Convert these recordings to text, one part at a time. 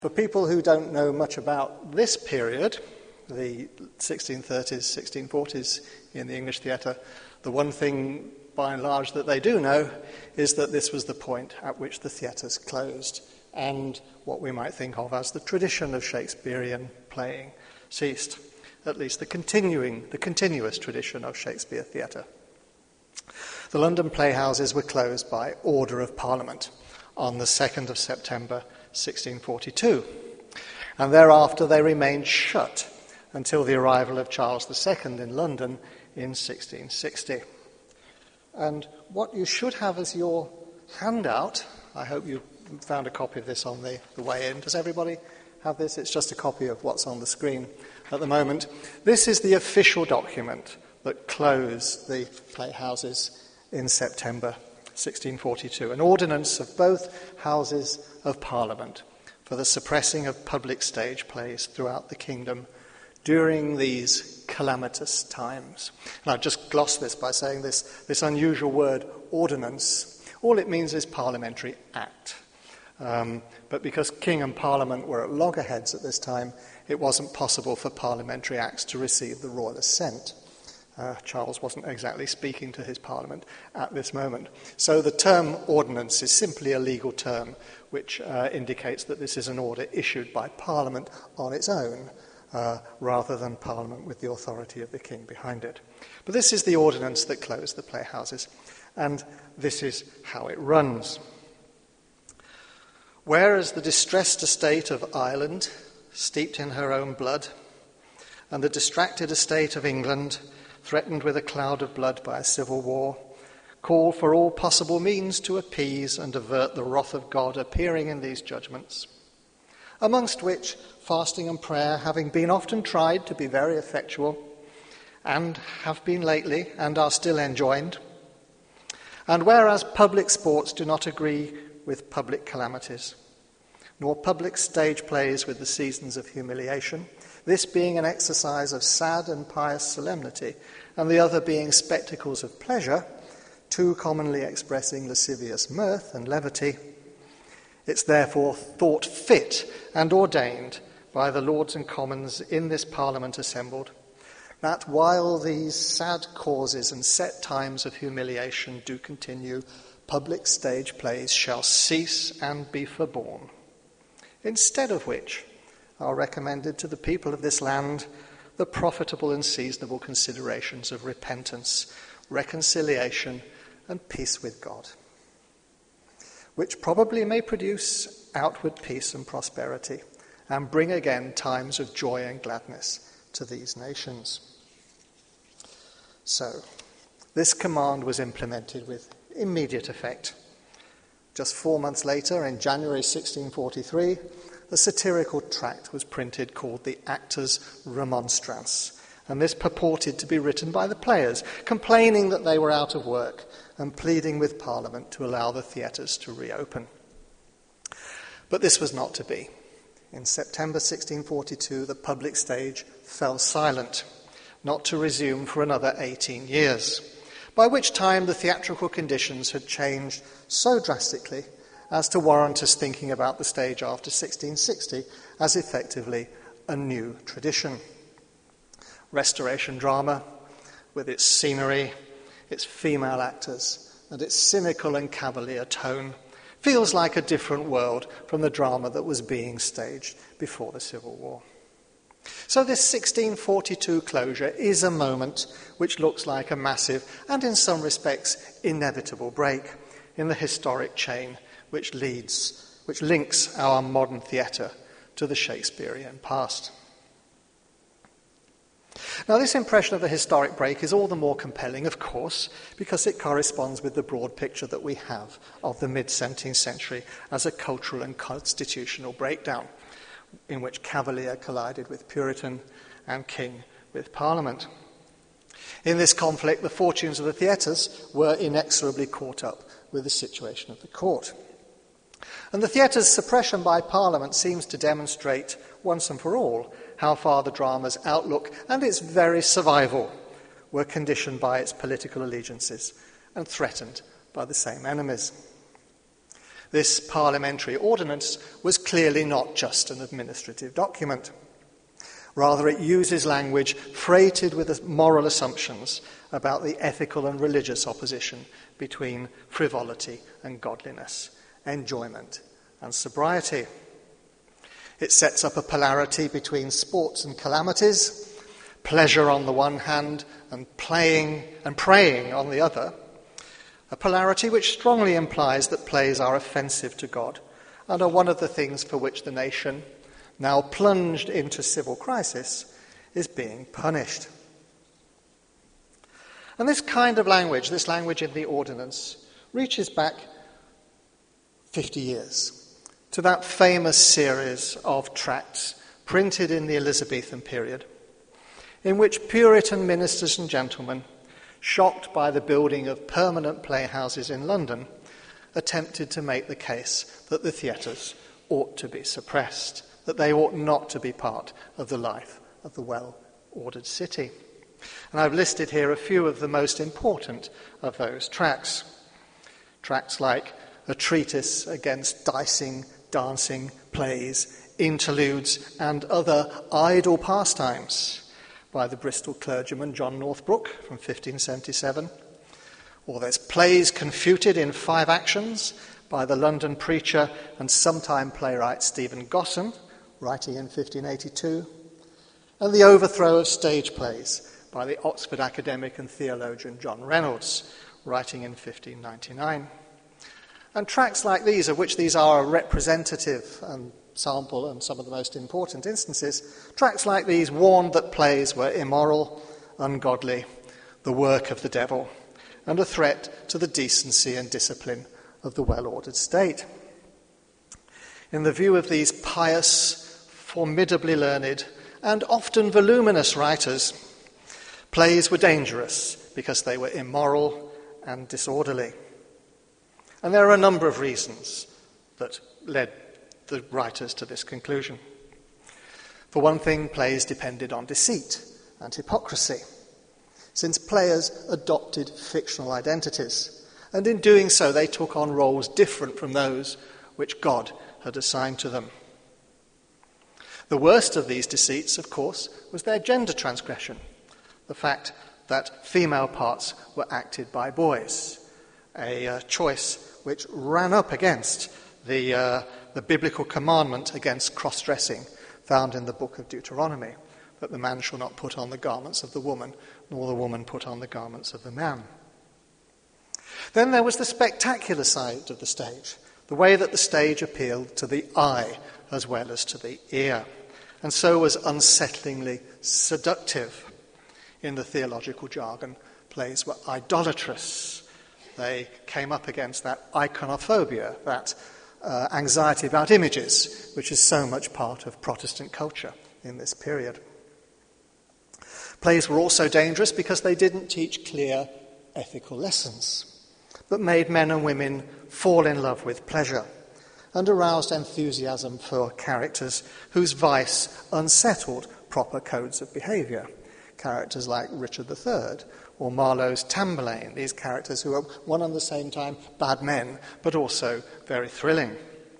For people who don't know much about this period, the 1630s, 1640s in the English theatre, the one thing by and large that they do know is that this was the point at which the theatres closed and what we might think of as the tradition of Shakespearean playing ceased, at least the continuous tradition of Shakespeare theatre. The London playhouses were closed by order of Parliament on the 2nd of September 1642, and thereafter they remained shut until the arrival of Charles II in London in 1660. And what you should have as your handout, I hope you found a copy of this on the way in. Does everybody have this? It's just a copy of what's on the screen at the moment. This is the official document that closed the playhouses in September 1642, an ordinance of both Houses of Parliament for the suppressing of public stage plays throughout the kingdom during these calamitous times. And I've just glossed this by saying this unusual word, ordinance. All it means is parliamentary act. But because King and Parliament were at loggerheads at this time, it wasn't possible for parliamentary acts to receive the royal assent. Charles wasn't exactly speaking to his Parliament at this moment. So the term ordinance is simply a legal term which indicates that this is an order issued by Parliament on its own, rather than Parliament with the authority of the King behind it. But this is the ordinance that closed the playhouses, and this is how it runs. Whereas the distressed estate of Ireland, steeped in her own blood, and the distracted estate of England, threatened with a cloud of blood by a civil war, call for all possible means to appease and avert the wrath of God appearing in these judgments, amongst which fasting and prayer, having been often tried to be very effectual, and have been lately and are still enjoined, and whereas public sports do not agree with public calamities, nor public stage plays with the seasons of humiliation, this being an exercise of sad and pious solemnity, and the other being spectacles of pleasure, too commonly expressing lascivious mirth and levity, it's therefore thought fit and ordained by the Lords and Commons in this Parliament assembled, that while these sad causes and set times of humiliation do continue, public stage plays shall cease and be forborne, instead of which are recommended to the people of this land the profitable and seasonable considerations of repentance, reconciliation, and peace with God, which probably may produce outward peace and prosperity, and bring again times of joy and gladness to these nations. So, this command was implemented with immediate effect. Just 4 months later, in January 1643, a satirical tract was printed called the Actors' Remonstrance, and this purported to be written by the players, complaining that they were out of work and pleading with Parliament to allow the theatres to reopen. But this was not to be. In September 1642, the public stage fell silent, not to resume for another 18 years, by which time the theatrical conditions had changed so drastically as to warrant us thinking about the stage after 1660 as effectively a new tradition. Restoration drama, with its scenery, its female actors, and its cynical and cavalier tone, feels like a different world from the drama that was being staged before the Civil War. So this 1642 closure is a moment which looks like a massive and in some respects inevitable break in the historic chain which links our modern theatre to the Shakespearean past. Now, this impression of a historic break is all the more compelling, of course, because it corresponds with the broad picture that we have of the mid-17th century as a cultural and constitutional breakdown, in which Cavalier collided with Puritan and King with Parliament. In this conflict, the fortunes of the theatres were inexorably caught up with the situation of the court. And the theatre's suppression by Parliament seems to demonstrate, once and for all, how far the drama's outlook and its very survival were conditioned by its political allegiances and threatened by the same enemies. This parliamentary ordinance was clearly not just an administrative document. Rather, it uses language freighted with moral assumptions about the ethical and religious opposition between frivolity and godliness, enjoyment and sobriety. It sets up a polarity between sports and calamities, pleasure on the one hand and playing and praying on the other, a polarity which strongly implies that plays are offensive to God and are one of the things for which the nation, now plunged into civil crisis, is being punished. And this kind of language, this language in the ordinance, reaches back 50 years to that famous series of tracts printed in the Elizabethan period, in which Puritan ministers and gentlemen, shocked by the building of permanent playhouses in London, attempted to make the case that the theatres ought to be suppressed, that they ought not to be part of the life of the well-ordered city. And I've listed here a few of the most important of those tracts. Tracts like A Treatise Against Dicing, Dancing, Plays, Interludes, and Other Idle Pastimes, by the Bristol clergyman John Northbrook from 1577. Or there's Plays Confuted in 5 Actions by the London preacher and sometime playwright Stephen Gosson, writing in 1582. And The Overthrow of Stage Plays by the Oxford academic and theologian John Reynolds, writing in 1599. And tracts like these, of which these are a representative and sample and some of the most important instances, tracts like these warned that plays were immoral, ungodly, the work of the devil, and a threat to the decency and discipline of the well-ordered state. In the view of these pious, formidably learned, and often voluminous writers, plays were dangerous because they were immoral and disorderly. And there are a number of reasons that led the writers to this conclusion. For one thing, plays depended on deceit and hypocrisy, since players adopted fictional identities, and in doing so they took on roles different from those which God had assigned to them. The worst of these deceits, of course, was their gender transgression, the fact that female parts were acted by boys, a choice which ran up against the biblical commandment against cross-dressing found in the book of Deuteronomy, that the man shall not put on the garments of the woman, nor the woman put on the garments of the man. Then there was the spectacular side of the stage, the way that the stage appealed to the eye as well as to the ear, and so was unsettlingly seductive. In the theological jargon, plays were idolatrous. They came up against that iconophobia, that anxiety about images, which is so much part of Protestant culture in this period. Plays were also dangerous because they didn't teach clear ethical lessons, but made men and women fall in love with pleasure and aroused enthusiasm for characters whose vice unsettled proper codes of behaviour. Characters like Richard III or Marlowe's Tamburlaine, these characters who are one and the same time bad men, but also very thrilling.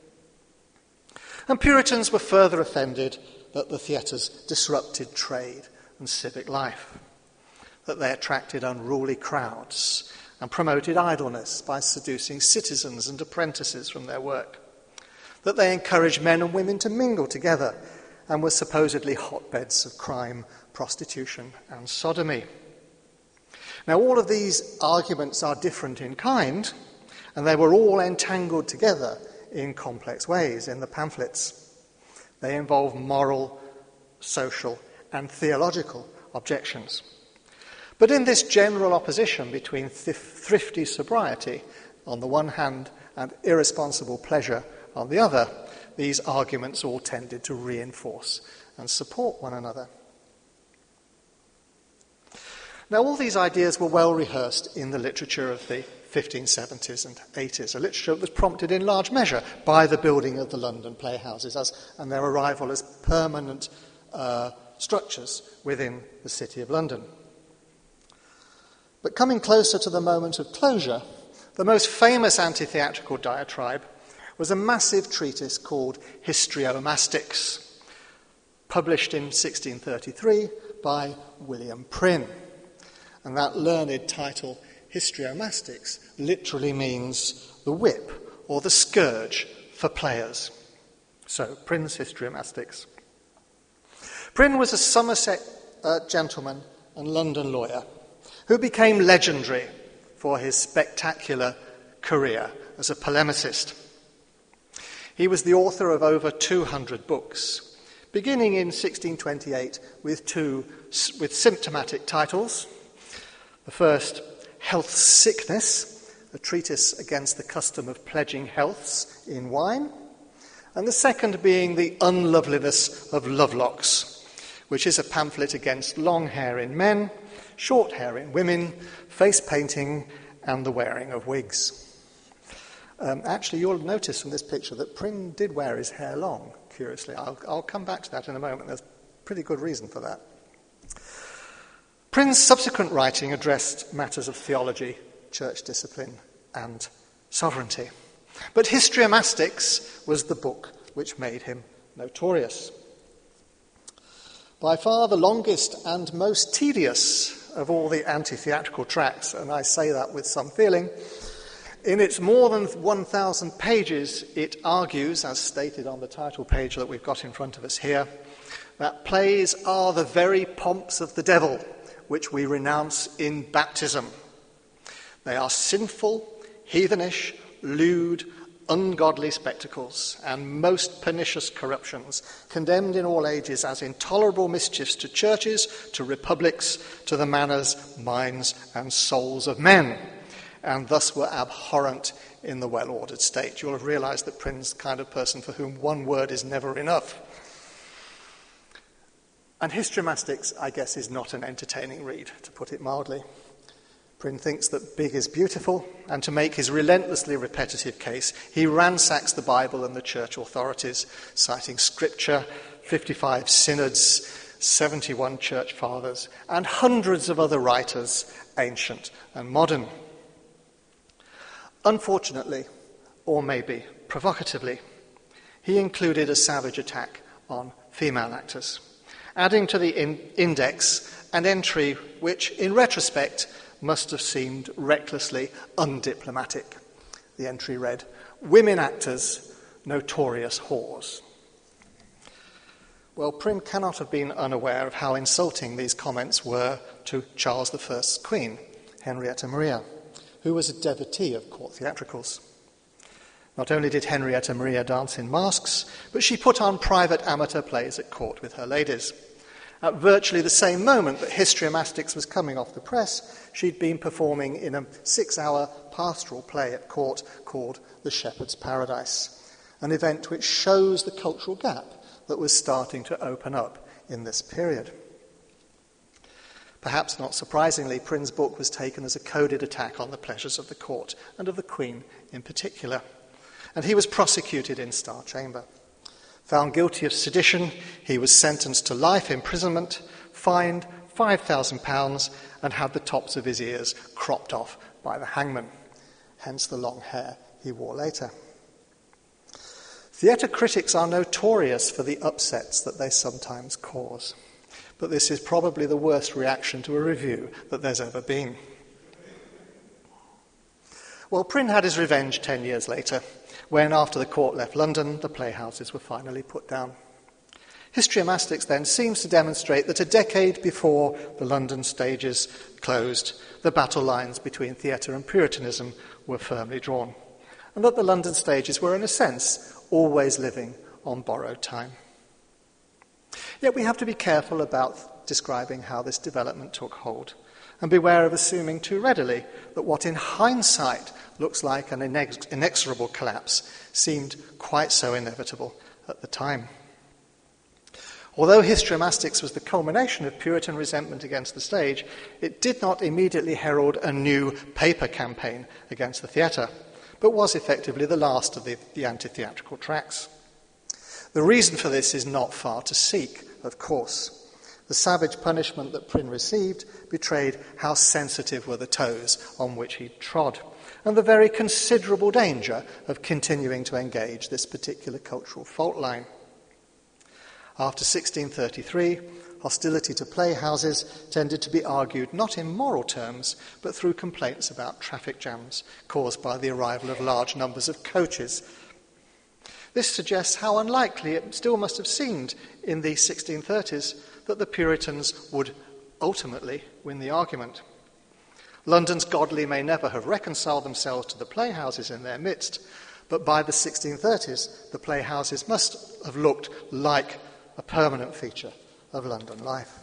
And Puritans were further offended that the theatres disrupted trade and civic life, that they attracted unruly crowds and promoted idleness by seducing citizens and apprentices from their work, that they encouraged men and women to mingle together and were supposedly hotbeds of crime, prostitution, and sodomy. Now, all of these arguments are different in kind, and they were all entangled together in complex ways in the pamphlets. They involve moral, social, and theological objections. But in this general opposition between thrifty sobriety on the one hand and irresponsible pleasure on the other, these arguments all tended to reinforce and support one another. Now, all these ideas were well rehearsed in the literature of the 1570s and 80s, a literature that was prompted in large measure by the building of the London playhouses and their arrival as permanent structures within the City of London. But coming closer to the moment of closure, the most famous anti-theatrical diatribe was a massive treatise called Histriomastics, published in 1633 by William Prynne. And that learned title, Histriomastics, literally means the whip or the scourge for players. So, Prynne's Histriomastics. Prynne was a Somerset gentleman and London lawyer who became legendary for his spectacular career as a polemicist. He was the author of over 200 books, beginning in 1628 with symptomatic titles. The first, Health Sickness, a treatise against the custom of pledging healths in wine, and the second being The Unloveliness of Lovelocks, which is a pamphlet against long hair in men, short hair in women, face painting, and the wearing of wigs. Actually, you'll notice from this picture that Prynne did wear his hair long, curiously. I'll come back to that in a moment. There's pretty good reason for that. Prynne's subsequent writing addressed matters of theology, church discipline, and sovereignty. But Histriomastics was the book which made him notorious. By far the longest and most tedious of all the anti-theatrical tracts, and I say that with some feeling, in its more than 1,000 pages, it argues, as stated on the title page that we've got in front of us here, that plays are the very pomps of the devil, which we renounce in baptism. They are sinful, heathenish, lewd, ungodly spectacles, and most pernicious corruptions, condemned in all ages as intolerable mischiefs to churches, to republics, to the manners, minds, and souls of men, and thus were abhorrent in the well-ordered state. You'll have realized that Prynne's the kind of person for whom one word is never enough. And Histriomastics, I guess, is not an entertaining read, to put it mildly. Prynne thinks that big is beautiful, and to make his relentlessly repetitive case, he ransacks the Bible and the church authorities, citing scripture, 55 synods, 71 church fathers, and hundreds of other writers, ancient and modern. Unfortunately, or maybe provocatively, he included a savage attack on female actors, adding to the index an entry which, in retrospect, must have seemed recklessly undiplomatic. The entry read, "Women actors, notorious whores." Well, Prynne cannot have been unaware of how insulting these comments were to Charles I's queen, Henrietta Maria, who was a devotee of court theatricals. Not only did Henrietta Maria dance in masks, but she put on private amateur plays at court with her ladies. At virtually the same moment that Histriomastics was coming off the press, she'd been performing in a 6-hour pastoral play at court called The Shepherd's Paradise, an event which shows the cultural gap that was starting to open up in this period. Perhaps not surprisingly, Prynne's book was taken as a coded attack on the pleasures of the court, and of the Queen in particular, and he was prosecuted in Star Chamber. Found guilty of sedition, he was sentenced to life imprisonment, fined £5,000, and had the tops of his ears cropped off by the hangman, hence the long hair he wore later. Theatre critics are notorious for the upsets that they sometimes cause, but this is probably the worst reaction to a review that there's ever been. Well, Prynne had his revenge 10 years later, when, after the court left London, the playhouses were finally put down. Histriomastics, then, seems to demonstrate that a decade before the London stages closed, the battle lines between theatre and Puritanism were firmly drawn, and that the London stages were, in a sense, always living on borrowed time. Yet we have to be careful about describing how this development took hold, and beware of assuming too readily that what in hindsight looks like an inexorable collapse seemed quite so inevitable at the time. Although Histriomastics was the culmination of Puritan resentment against the stage, it did not immediately herald a new paper campaign against the theatre, but was effectively the last of the anti-theatrical tracts. The reason for this is not far to seek, of course. The savage punishment that Prynne received betrayed how sensitive were the toes on which he trod, and the very considerable danger of continuing to engage this particular cultural fault line. After 1633, hostility to playhouses tended to be argued not in moral terms, but through complaints about traffic jams caused by the arrival of large numbers of coaches. This suggests how unlikely it still must have seemed in the 1630s that the Puritans would ultimately win the argument. London's godly may never have reconciled themselves to the playhouses in their midst, but by the 1630s, the playhouses must have looked like a permanent feature of London life.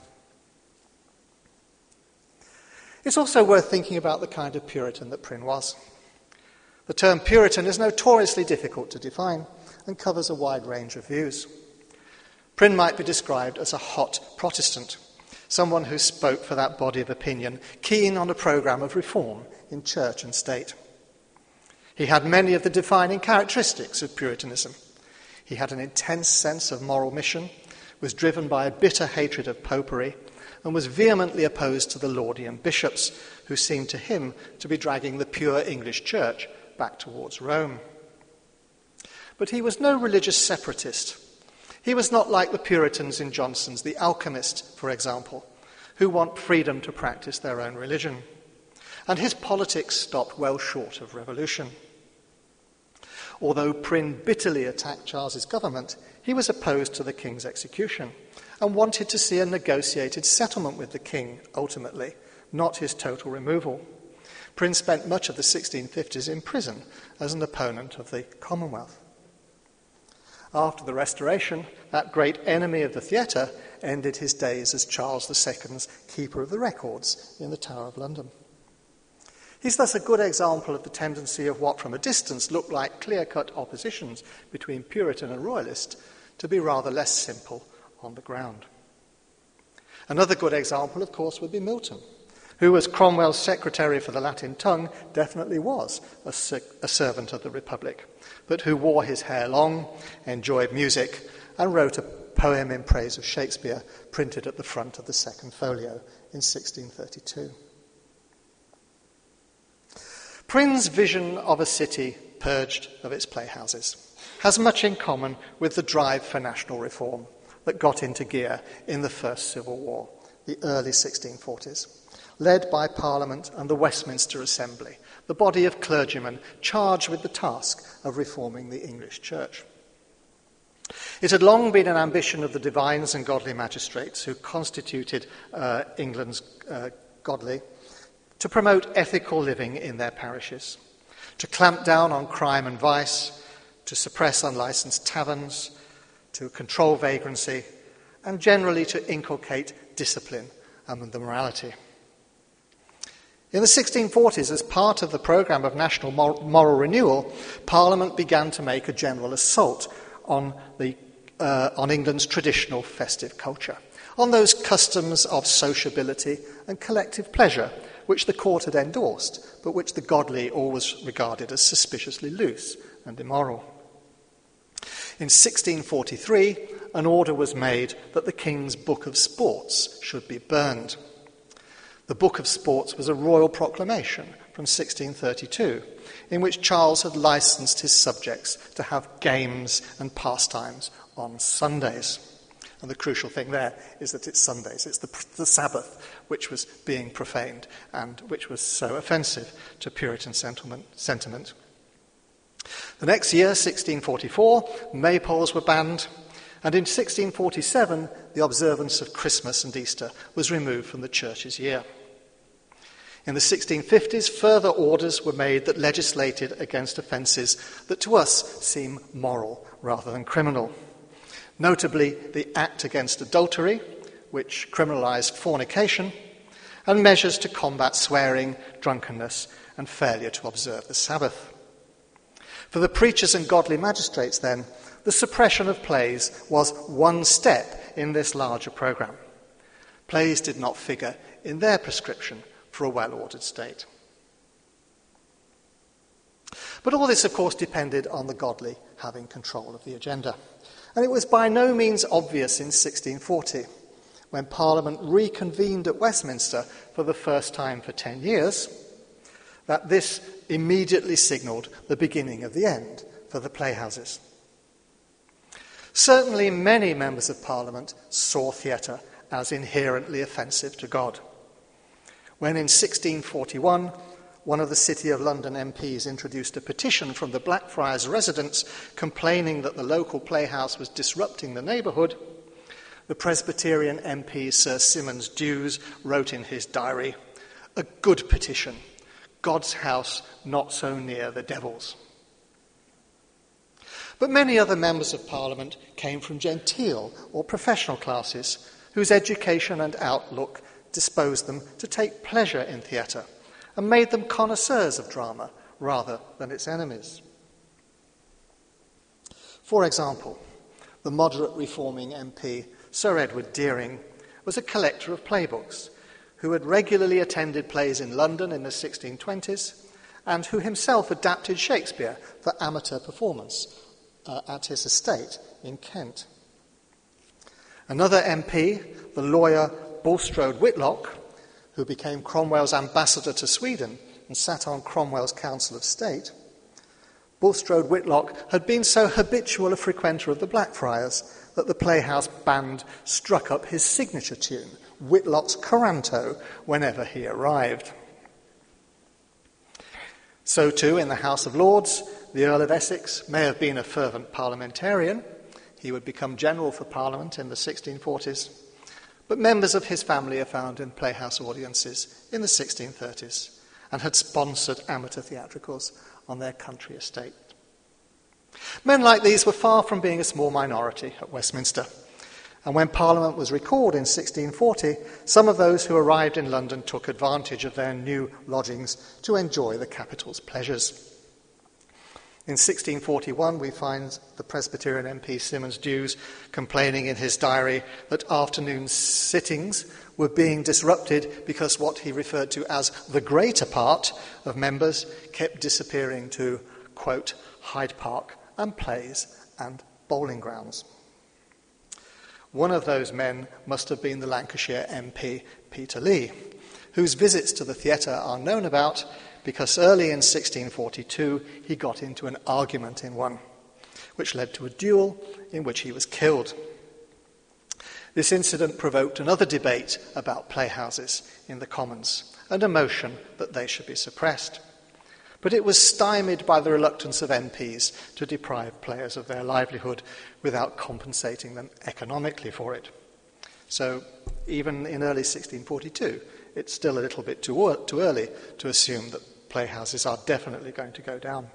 It's also worth thinking about the kind of Puritan that Prynne was. The term Puritan is notoriously difficult to define and covers a wide range of views. Prynne might be described as a hot Protestant, someone who spoke for that body of opinion, keen on a programme of reform in church and state. He had many of the defining characteristics of Puritanism. He had an intense sense of moral mission, was driven by a bitter hatred of popery, and was vehemently opposed to the Laudian bishops, who seemed to him to be dragging the pure English church back towards Rome. But he was no religious separatist. He was not like the Puritans in Johnson's The Alchemist, for example, who want freedom to practice their own religion. And his politics stopped well short of revolution. Although Prynne bitterly attacked Charles's government, he was opposed to the king's execution and wanted to see a negotiated settlement with the king, ultimately, not his total removal. Prynne spent much of the 1650s in prison as an opponent of the Commonwealth. After the Restoration, that great enemy of the theatre ended his days as Charles II's keeper of the records in the Tower of London. He's thus a good example of the tendency of what from a distance looked like clear-cut oppositions between Puritan and Royalist to be rather less simple on the ground. Another good example, of course, would be Milton, who, as Cromwell's secretary for the Latin tongue, definitely was a servant of the Republic, but who wore his hair long, enjoyed music, and wrote a poem in praise of Shakespeare, printed at the front of the second folio in 1632. Prynne's vision of a city purged of its playhouses has much in common with the drive for national reform that got into gear in the First Civil War, the early 1640s, led by Parliament and the Westminster Assembly, the body of clergymen charged with the task of reforming the English Church. It had long been an ambition of the divines and godly magistrates who constituted England's godly to promote ethical living in their parishes, to clamp down on crime and vice, to suppress unlicensed taverns, to control vagrancy, and generally to inculcate discipline and the morality. In the 1640s, as part of the programme of national moral renewal, Parliament began to make a general assault on England's traditional festive culture, on those customs of sociability and collective pleasure which the court had endorsed, but which the godly always regarded as suspiciously loose and immoral. In 1643, an order was made that the King's Book of Sports should be burned. The Book of Sports was a royal proclamation from 1632, in which Charles had licensed his subjects to have games and pastimes on Sundays. And the crucial thing there is that it's Sundays. It's the Sabbath which was being profaned and which was so offensive to Puritan sentiment. The next year, 1644, maypoles were banned, and in 1647, the observance of Christmas and Easter was removed from the church's year. In the 1650s, further orders were made that legislated against offences that to us seem moral rather than criminal. Notably, the Act Against Adultery, which criminalised fornication, and measures to combat swearing, drunkenness, and failure to observe the Sabbath. For the preachers and godly magistrates, then, the suppression of plays was one step in this larger programme. Plays did not figure in their prescription for a well-ordered state. But all this, of course, depended on the godly having control of the agenda. And it was by no means obvious in 1640, when Parliament reconvened at Westminster for the first time for 10 years, that this immediately signalled the beginning of the end for the playhouses. Certainly many members of Parliament saw theatre as inherently offensive to God. When in 1641, one of the City of London MPs introduced a petition from the Blackfriars residents complaining that the local playhouse was disrupting the neighbourhood, the Presbyterian MP Sir Symonds D'Ewes wrote in his diary, "A good petition, God's house not so near the devil's." But many other members of Parliament came from genteel or professional classes whose education and outlook disposed them to take pleasure in theatre and made them connoisseurs of drama rather than its enemies. For example, the moderate reforming MP Sir Edward Deering was a collector of playbooks who had regularly attended plays in London in the 1620s and who himself adapted Shakespeare for amateur performance at his estate in Kent. Another MP, the lawyer Bulstrode Whitlock, who became Cromwell's ambassador to Sweden and sat on Cromwell's Council of State, Bulstrode Whitlock had been so habitual a frequenter of the Blackfriars that the Playhouse band struck up his signature tune, Whitlock's Coranto, whenever he arrived. So too, in the House of Lords, the Earl of Essex may have been a fervent parliamentarian. He would become general for Parliament in the 1640s. But members of his family are found in playhouse audiences in the 1630s and had sponsored amateur theatricals on their country estate. Men like these were far from being a small minority at Westminster. And when Parliament was recalled in 1640, some of those who arrived in London took advantage of their new lodgings to enjoy the capital's pleasures. In 1641, we find the Presbyterian MP Symonds D'Ewes complaining in his diary that afternoon sittings were being disrupted because what he referred to as the greater part of members kept disappearing to, quote, Hyde Park and plays and bowling grounds. One of those men must have been the Lancashire MP Peter Lee, whose visits to the theatre are known about because early in 1642 he got into an argument in one, which led to a duel in which he was killed. This incident provoked another debate about playhouses in the Commons and a motion that they should be suppressed. But it was stymied by the reluctance of MPs to deprive players of their livelihood without compensating them economically for it. So even in early 1642, it's still a little bit too early to assume that playhouses are definitely going to go down.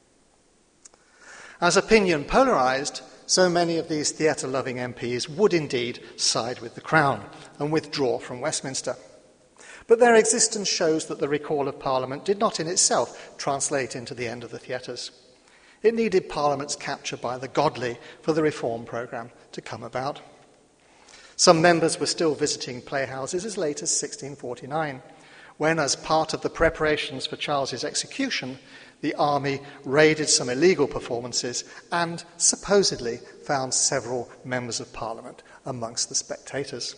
As opinion polarised, so many of these theatre-loving MPs would indeed side with the Crown and withdraw from Westminster. But their existence shows that the recall of Parliament did not in itself translate into the end of the theatres. It needed Parliament's capture by the godly for the reform programme to come about. Some members were still visiting playhouses as late as 1649, when, as part of the preparations for Charles's execution, the army raided some illegal performances and supposedly found several members of Parliament amongst the spectators.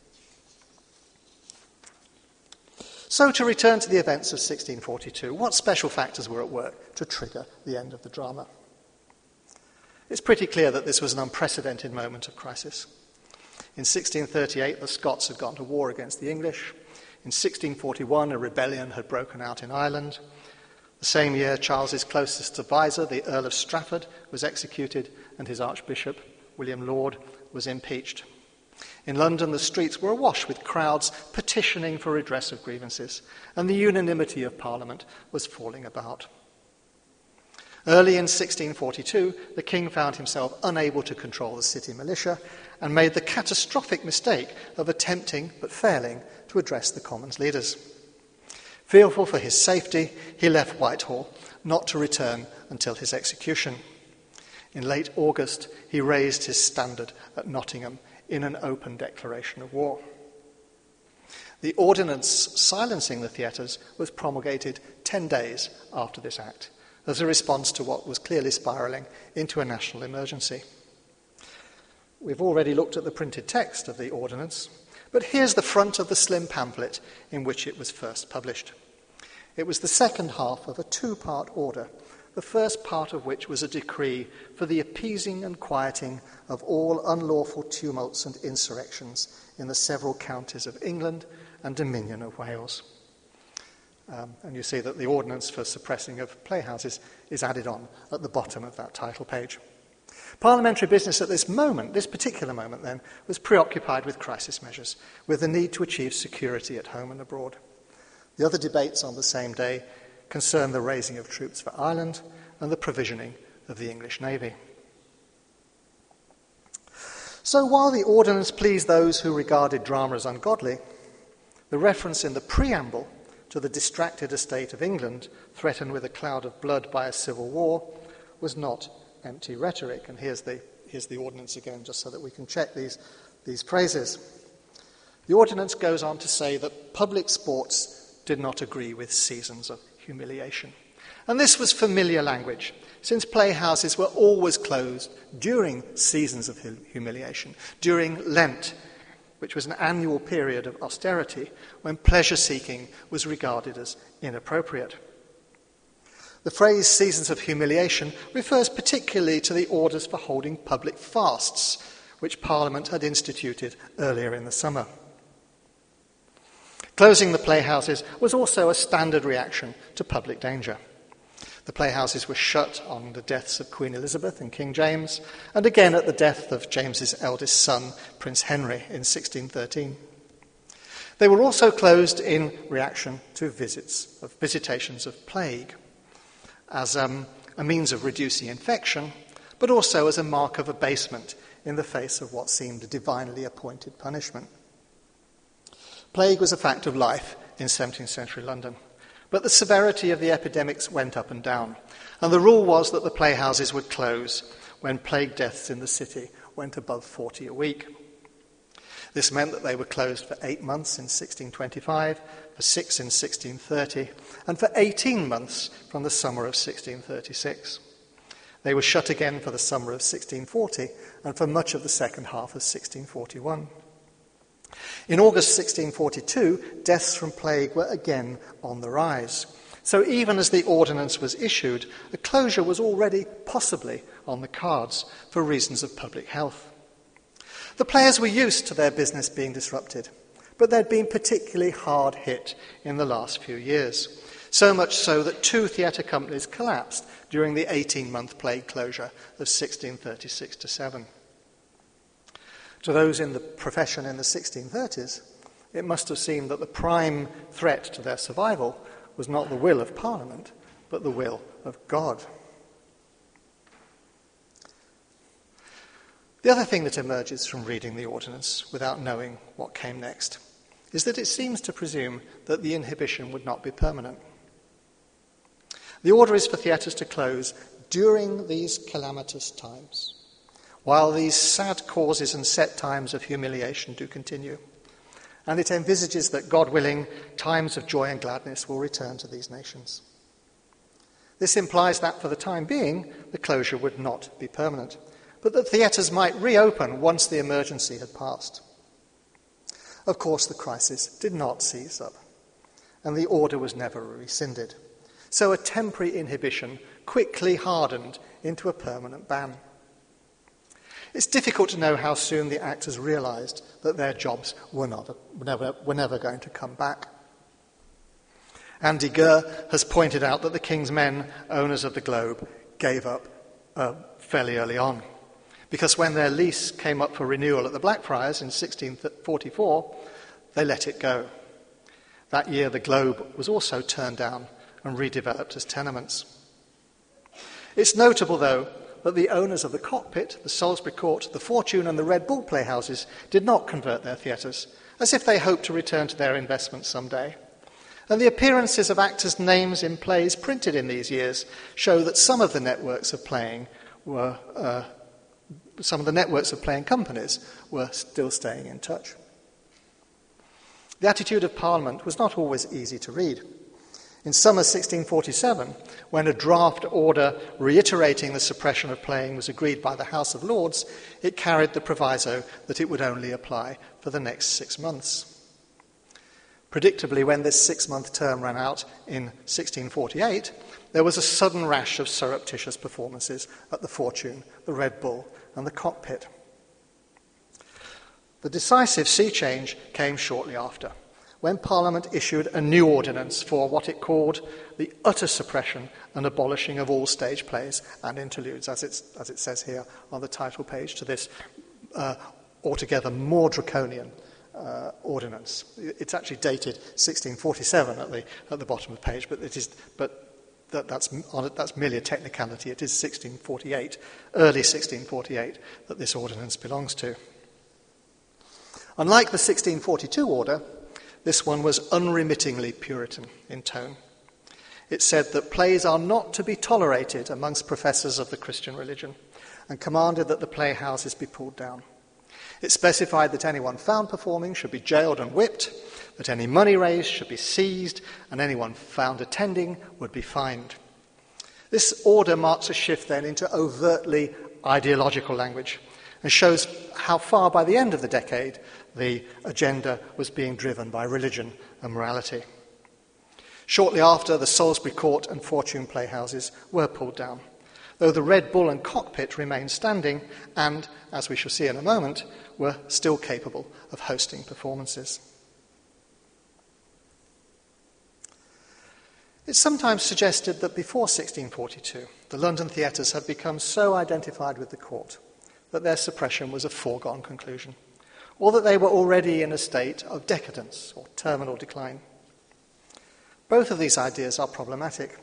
So, to return to the events of 1642, what special factors were at work to trigger the end of the drama? It's pretty clear that this was an unprecedented moment of crisis. In 1638, the Scots had gone to war against the English. In 1641, a rebellion had broken out in Ireland. The same year, Charles's closest advisor, the Earl of Strafford, was executed, and his Archbishop, William Laud, was impeached. In London, the streets were awash with crowds petitioning for redress of grievances, and the unanimity of Parliament was falling about. Early in 1642, the king found himself unable to control the city militia and made the catastrophic mistake of attempting, but failing, to address the Commons leaders. Fearful for his safety, he left Whitehall, not to return until his execution. In late August, he raised his standard at Nottingham in an open declaration of war. The ordinance silencing the theatres was promulgated 10 days after this act, as a response to what was clearly spiralling into a national emergency. We've already looked at the printed text of the ordinance, but here's the front of the slim pamphlet in which it was first published. It was the second half of a two-part order, the first part of which was a decree for the appeasing and quieting of all unlawful tumults and insurrections in the several counties of England and Dominion of Wales. And you see that the ordinance for suppressing of playhouses is added on at the bottom of that title page. Parliamentary business at this moment, this particular moment then, was preoccupied with crisis measures, with the need to achieve security at home and abroad. The other debates on the same day concern the raising of troops for Ireland and the provisioning of the English Navy. So while the ordinance pleased those who regarded drama as ungodly, the reference in the preamble to the distracted estate of England, threatened with a cloud of blood by a civil war, was not empty rhetoric. And here's the ordinance again, just so that we can check these phrases. The ordinance goes on to say that public sports did not agree with seasons of humiliation. And this was familiar language, since playhouses were always closed during seasons of humiliation, during Lent, which was an annual period of austerity when pleasure-seeking was regarded as inappropriate. The phrase seasons of humiliation refers particularly to the orders for holding public fasts, which Parliament had instituted earlier in the summer. Closing the playhouses was also a standard reaction to public danger. The playhouses were shut on the deaths of Queen Elizabeth and King James, and again at the death of James's eldest son, Prince Henry, in 1613. They were also closed in reaction to visitations of plague, as a means of reducing infection, but also as a mark of abasement in the face of what seemed a divinely appointed punishment. Plague was a fact of life in 17th century London, but the severity of the epidemics went up and down, and the rule was that the playhouses would close when plague deaths in the city went above 40 a week. This meant that they were closed for 8 months in 1625, for 6 in 1630, and for 18 months from the summer of 1636. They were shut again for the summer of 1640 and for much of the second half of 1641. In August 1642, deaths from plague were again on the rise. So even as the ordinance was issued, a closure was already possibly on the cards for reasons of public health. The players were used to their business being disrupted, but they'd been particularly hard hit in the last few years, so much so that 2 theatre companies collapsed during the 18-month plague closure of 1636-7. To those in the profession in the 1630s, it must have seemed that the prime threat to their survival was not the will of Parliament, but the will of God. The other thing that emerges from reading the ordinance without knowing what came next is that it seems to presume that the inhibition would not be permanent. The order is for theatres to close during these calamitous times, while these sad causes and set times of humiliation do continue. And it envisages that, God willing, times of joy and gladness will return to these nations. This implies that, for the time being, the closure would not be permanent, but that theatres might reopen once the emergency had passed. Of course, the crisis did not seize up, and the order was never rescinded. So a temporary inhibition quickly hardened into a permanent ban. It's difficult to know how soon the actors realised that their jobs were never going to come back. Andy Gurr has pointed out that the King's Men, owners of the Globe, gave up fairly early on, because when their lease came up for renewal at the Blackfriars in 1644, they let it go. That year the Globe was also turned down and redeveloped as tenements. It's notable, though, that the owners of the Cockpit, the Salisbury Court, the Fortune and the Red Bull playhouses did not convert their theatres, as if they hoped to return to their investment someday. And the appearances of actors' names in plays printed in these years show that some of the networks of playing companies were still staying in touch. The attitude of Parliament was not always easy to read. In summer 1647, when a draft order reiterating the suppression of playing was agreed by the House of Lords, it carried the proviso that it would only apply for the next 6 months. Predictably, when this 6-month term ran out in 1648, there was a sudden rash of surreptitious performances at the Fortune, the Red Bull, and the Cockpit. The decisive sea change came shortly after, when Parliament issued a new ordinance for what it called the utter suppression and abolishing of all stage plays and interludes, as it says here on the title page to this altogether more draconian ordinance. It's actually dated 1647 at the bottom of the page, that's merely a technicality. It is 1648, early 1648, that this ordinance belongs to. Unlike the 1642 order, this one was unremittingly Puritan in tone. It said that plays are not to be tolerated amongst professors of the Christian religion, and commanded that the playhouses be pulled down. It specified that anyone found performing should be jailed and whipped, that any money raised should be seized, and anyone found attending would be fined. This order marks a shift then into overtly ideological language and shows how far by the end of the decade the agenda was being driven by religion and morality. Shortly after, the Salisbury Court and Fortune playhouses were pulled down, though the Red Bull and Cockpit remained standing and, as we shall see in a moment, were still capable of hosting performances. It's sometimes suggested that before 1642, the London theatres had become so identified with the court that their suppression was a foregone conclusion, or that they were already in a state of decadence or terminal decline. Both of these ideas are problematic.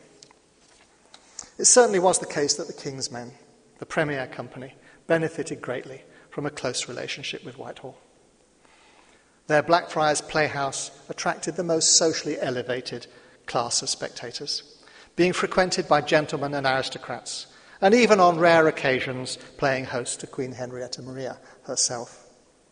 It certainly was the case that the King's Men, the Premier Company, benefited greatly from a close relationship with Whitehall. Their Blackfriars Playhouse attracted the most socially elevated class of spectators, being frequented by gentlemen and aristocrats, and even on rare occasions playing host to Queen Henrietta Maria herself.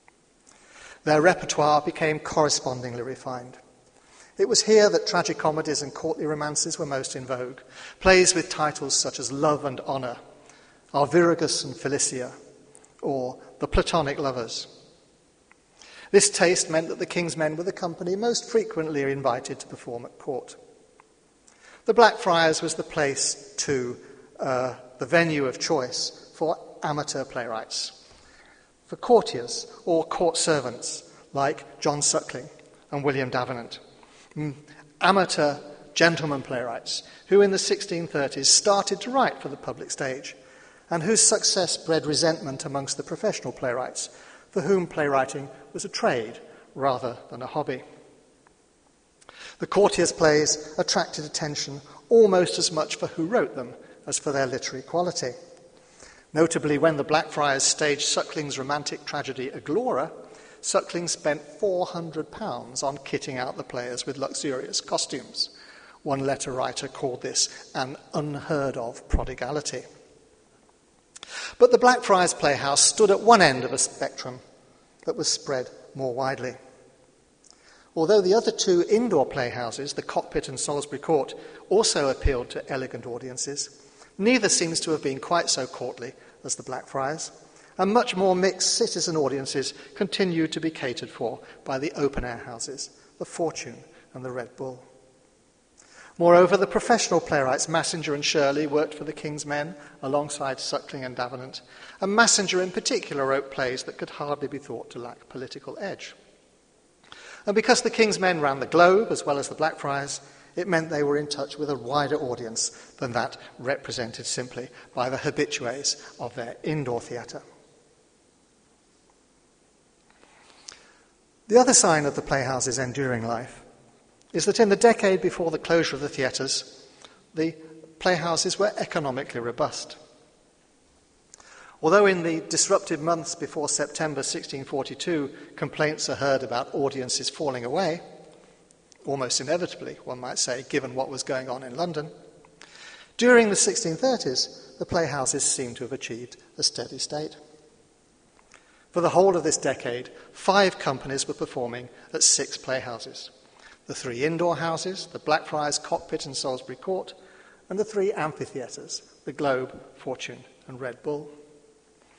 Their repertoire became correspondingly refined. It was here that tragicomedies and courtly romances were most in vogue, plays with titles such as Love and Honour, Arviragus and Felicia, or The Platonic Lovers. This taste meant that the King's Men were the company most frequently invited to perform at court. The Blackfriars was the place to the venue of choice for amateur playwrights, for courtiers or court servants like John Suckling and William Davenant, amateur gentlemen playwrights who in the 1630s started to write for the public stage and whose success bred resentment amongst the professional playwrights, for whom playwriting was a trade rather than a hobby. The courtiers' plays attracted attention almost as much for who wrote them as for their literary quality. Notably, when the Blackfriars staged Suckling's romantic tragedy Aglora, Suckling spent £400 on kitting out the players with luxurious costumes. One letter writer called this an unheard-of prodigality. But the Blackfriars Playhouse stood at one end of a spectrum that was spread more widely. Although the other two indoor playhouses, the Cockpit and Salisbury Court, also appealed to elegant audiences, neither seems to have been quite so courtly as the Blackfriars, and much more mixed citizen audiences continued to be catered for by the open-air houses, the Fortune and the Red Bull. Moreover, the professional playwrights Massinger and Shirley worked for the King's Men alongside Suckling and Davenant, and Massinger in particular wrote plays that could hardly be thought to lack political edge. And because the King's Men ran the Globe as well as the Blackfriars, it meant they were in touch with a wider audience than that represented simply by the habitués of their indoor theatre. The other sign of the playhouse's enduring life is that in the decade before the closure of the theatres, the playhouses were economically robust. Although in the disruptive months before September 1642, complaints are heard about audiences falling away, almost inevitably, one might say, given what was going on in London, during the 1630s, the playhouses seem to have achieved a steady state. For the whole of this decade, 5 companies were performing at 6 playhouses: the 3 indoor houses, the Blackfriars, Cockpit and Salisbury Court, and the 3 amphitheatres, the Globe, Fortune and Red Bull.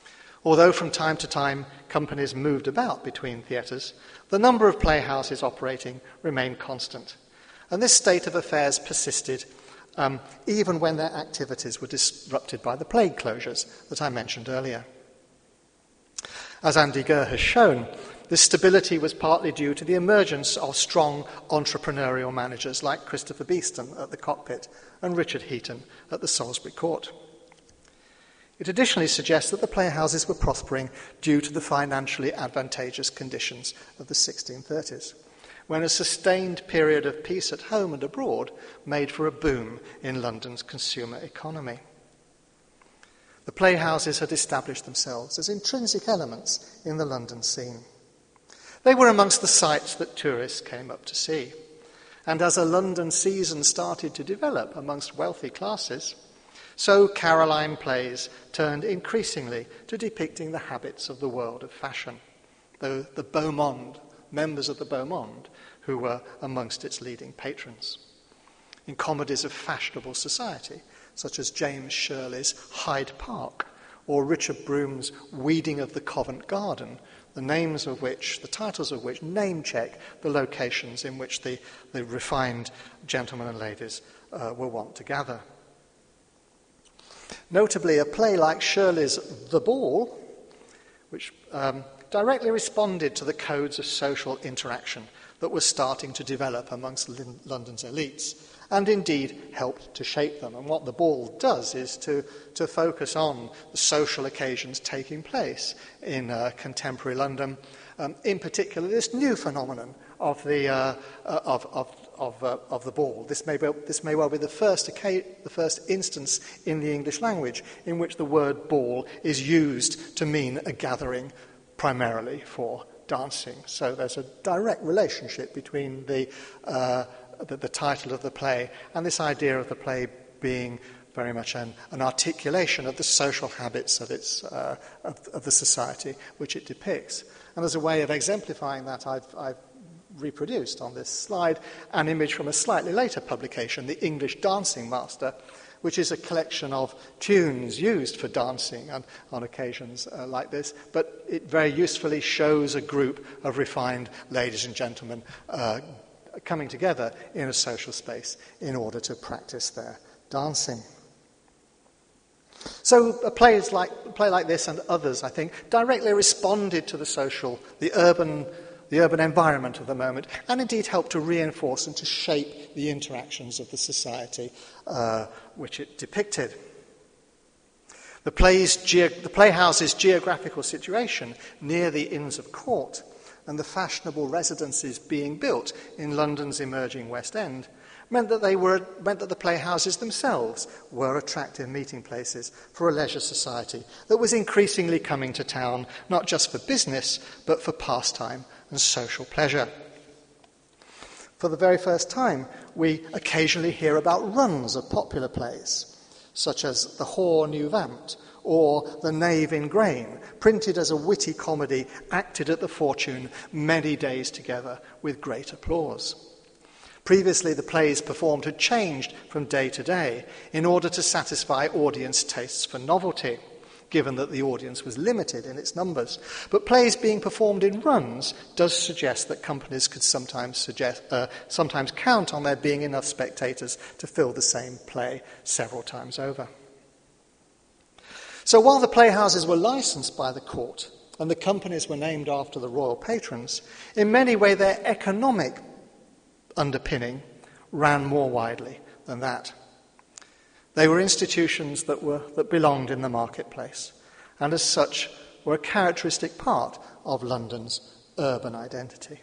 Although from time to time companies moved about between theatres, the number of playhouses operating remained constant. And this state of affairs persisted even when their activities were disrupted by the plague closures that I mentioned earlier. As Andy Gurr has shown, this stability was partly due to the emergence of strong entrepreneurial managers like Christopher Beeston at the Cockpit and Richard Heaton at the Salisbury Court. It additionally suggests that the playhouses were prospering due to the financially advantageous conditions of the 1630s, when a sustained period of peace at home and abroad made for a boom in London's consumer economy. The playhouses had established themselves as intrinsic elements in the London scene. They were amongst the sights that tourists came up to see. And as a London season started to develop amongst wealthy classes, so Caroline plays turned increasingly to depicting the habits of the world of fashion, though the beau monde, members of the beau monde, who were amongst its leading patrons. In comedies of fashionable society, such as James Shirley's Hyde Park or Richard Broom's Weeding of the Covent Garden, the titles of which name-check the locations in which the refined gentlemen and ladies were wont to gather. Notably, a play like Shirley's The Ball, which directly responded to the codes of social interaction that were starting to develop amongst London's elites, and indeed helped to shape them. And what The Ball does is to focus on the social occasions taking place in contemporary London, in particular this new phenomenon of the ball. This may well be the first instance in the English language in which the word ball is used to mean a gathering primarily for dancing. So there's a direct relationship between the title of the play and this idea of the play being very much an articulation of the social habits of the society which it depicts. And as a way of exemplifying that, I've reproduced on this slide an image from a slightly later publication, The English Dancing Master, which is a collection of tunes used for dancing on occasions like this, but it very usefully shows a group of refined ladies and gentlemen coming together in a social space in order to practice their dancing. So a play like this and others, I think, directly responded to the urban environment of the moment, and indeed helped to reinforce and to shape the interactions of the society which it depicted. The playhouse's geographical situation near the Inns of Court and the fashionable residences being built in London's emerging West End meant that the playhouses themselves were attractive meeting places for a leisure society that was increasingly coming to town, not just for business, but for pastime and social pleasure. For the very first time, we occasionally hear about runs of popular plays, such as The Whore New Vamped or The Knave in Grain, printed as a witty comedy acted at the Fortune many days together with great applause. Previously, the plays performed had changed from day to day in order to satisfy audience tastes for novelty, given that the audience was limited in its numbers. But plays being performed in runs does suggest that companies could sometimes count on there being enough spectators to fill the same play several times over. So while the playhouses were licensed by the court and the companies were named after the royal patrons, in many ways their economic underpinning ran more widely than that. They were institutions that belonged in the marketplace, and as such were a characteristic part of London's urban identity.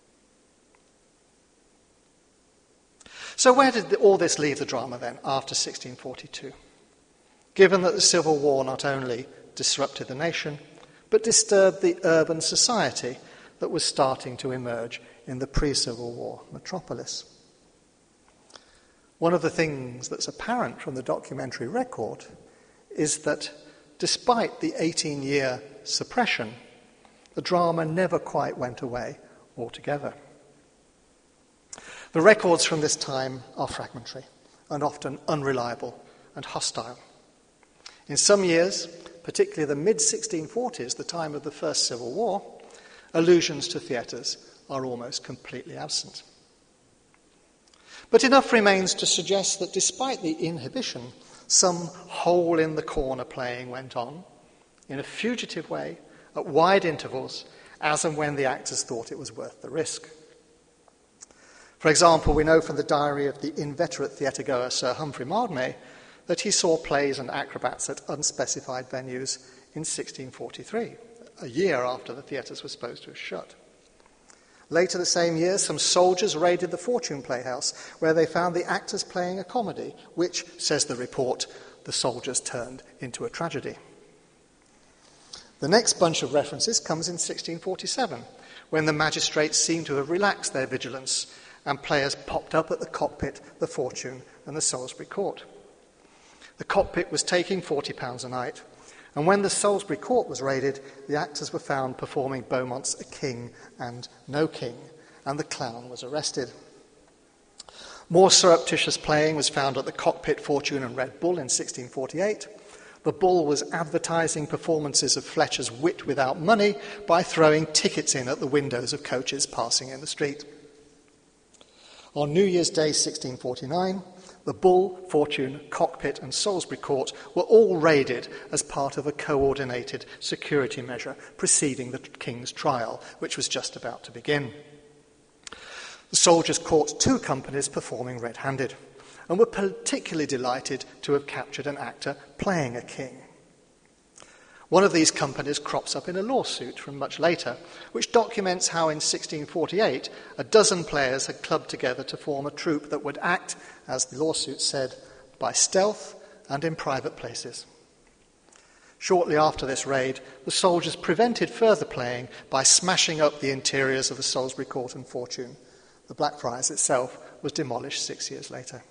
So where did all this leave the drama then, after 1642? Given that the Civil War not only disrupted the nation, but disturbed the urban society that was starting to emerge in the pre-Civil War metropolis. One of the things that's apparent from the documentary record is that despite the 18-year suppression, the drama never quite went away altogether. The records from this time are fragmentary and often unreliable and hostile. In some years, particularly the mid-1640s, the time of the First Civil War, allusions to theatres are almost completely absent. But enough remains to suggest that despite the inhibition, some hole-in-the-corner playing went on, in a fugitive way, at wide intervals, as and when the actors thought it was worth the risk. For example, we know from the diary of the inveterate theatre-goer Sir Humphrey Mildmay that he saw plays and acrobats at unspecified venues in 1643, a year after the theatres were supposed to have shut. Later the same year, some soldiers raided the Fortune Playhouse, where they found the actors playing a comedy, which, says the report, the soldiers turned into a tragedy. The next bunch of references comes in 1647, when the magistrates seem to have relaxed their vigilance and players popped up at the Cockpit, the Fortune, and the Salisbury Court. The Cockpit was taking £40 a night, and when the Salisbury Court was raided, the actors were found performing Beaumont's A King and No King, and the clown was arrested. More surreptitious playing was found at the Cockpit, Fortune, and Red Bull in 1648. The Bull was advertising performances of Fletcher's Wit Without Money by throwing tickets in at the windows of coaches passing in the street. On New Year's Day 1649, the Bull, Fortune, Cockpit and Salisbury Court were all raided as part of a coordinated security measure preceding the King's trial, which was just about to begin. The soldiers caught 2 companies performing red-handed and were particularly delighted to have captured an actor playing a king. One of these companies crops up in a lawsuit from much later, which documents how in 1648 a dozen players had clubbed together to form a troupe that would act, as the lawsuit said, by stealth and in private places. Shortly after this raid, the soldiers prevented further playing by smashing up the interiors of the Salisbury Court and Fortune. The Blackfriars itself was demolished 6 years later.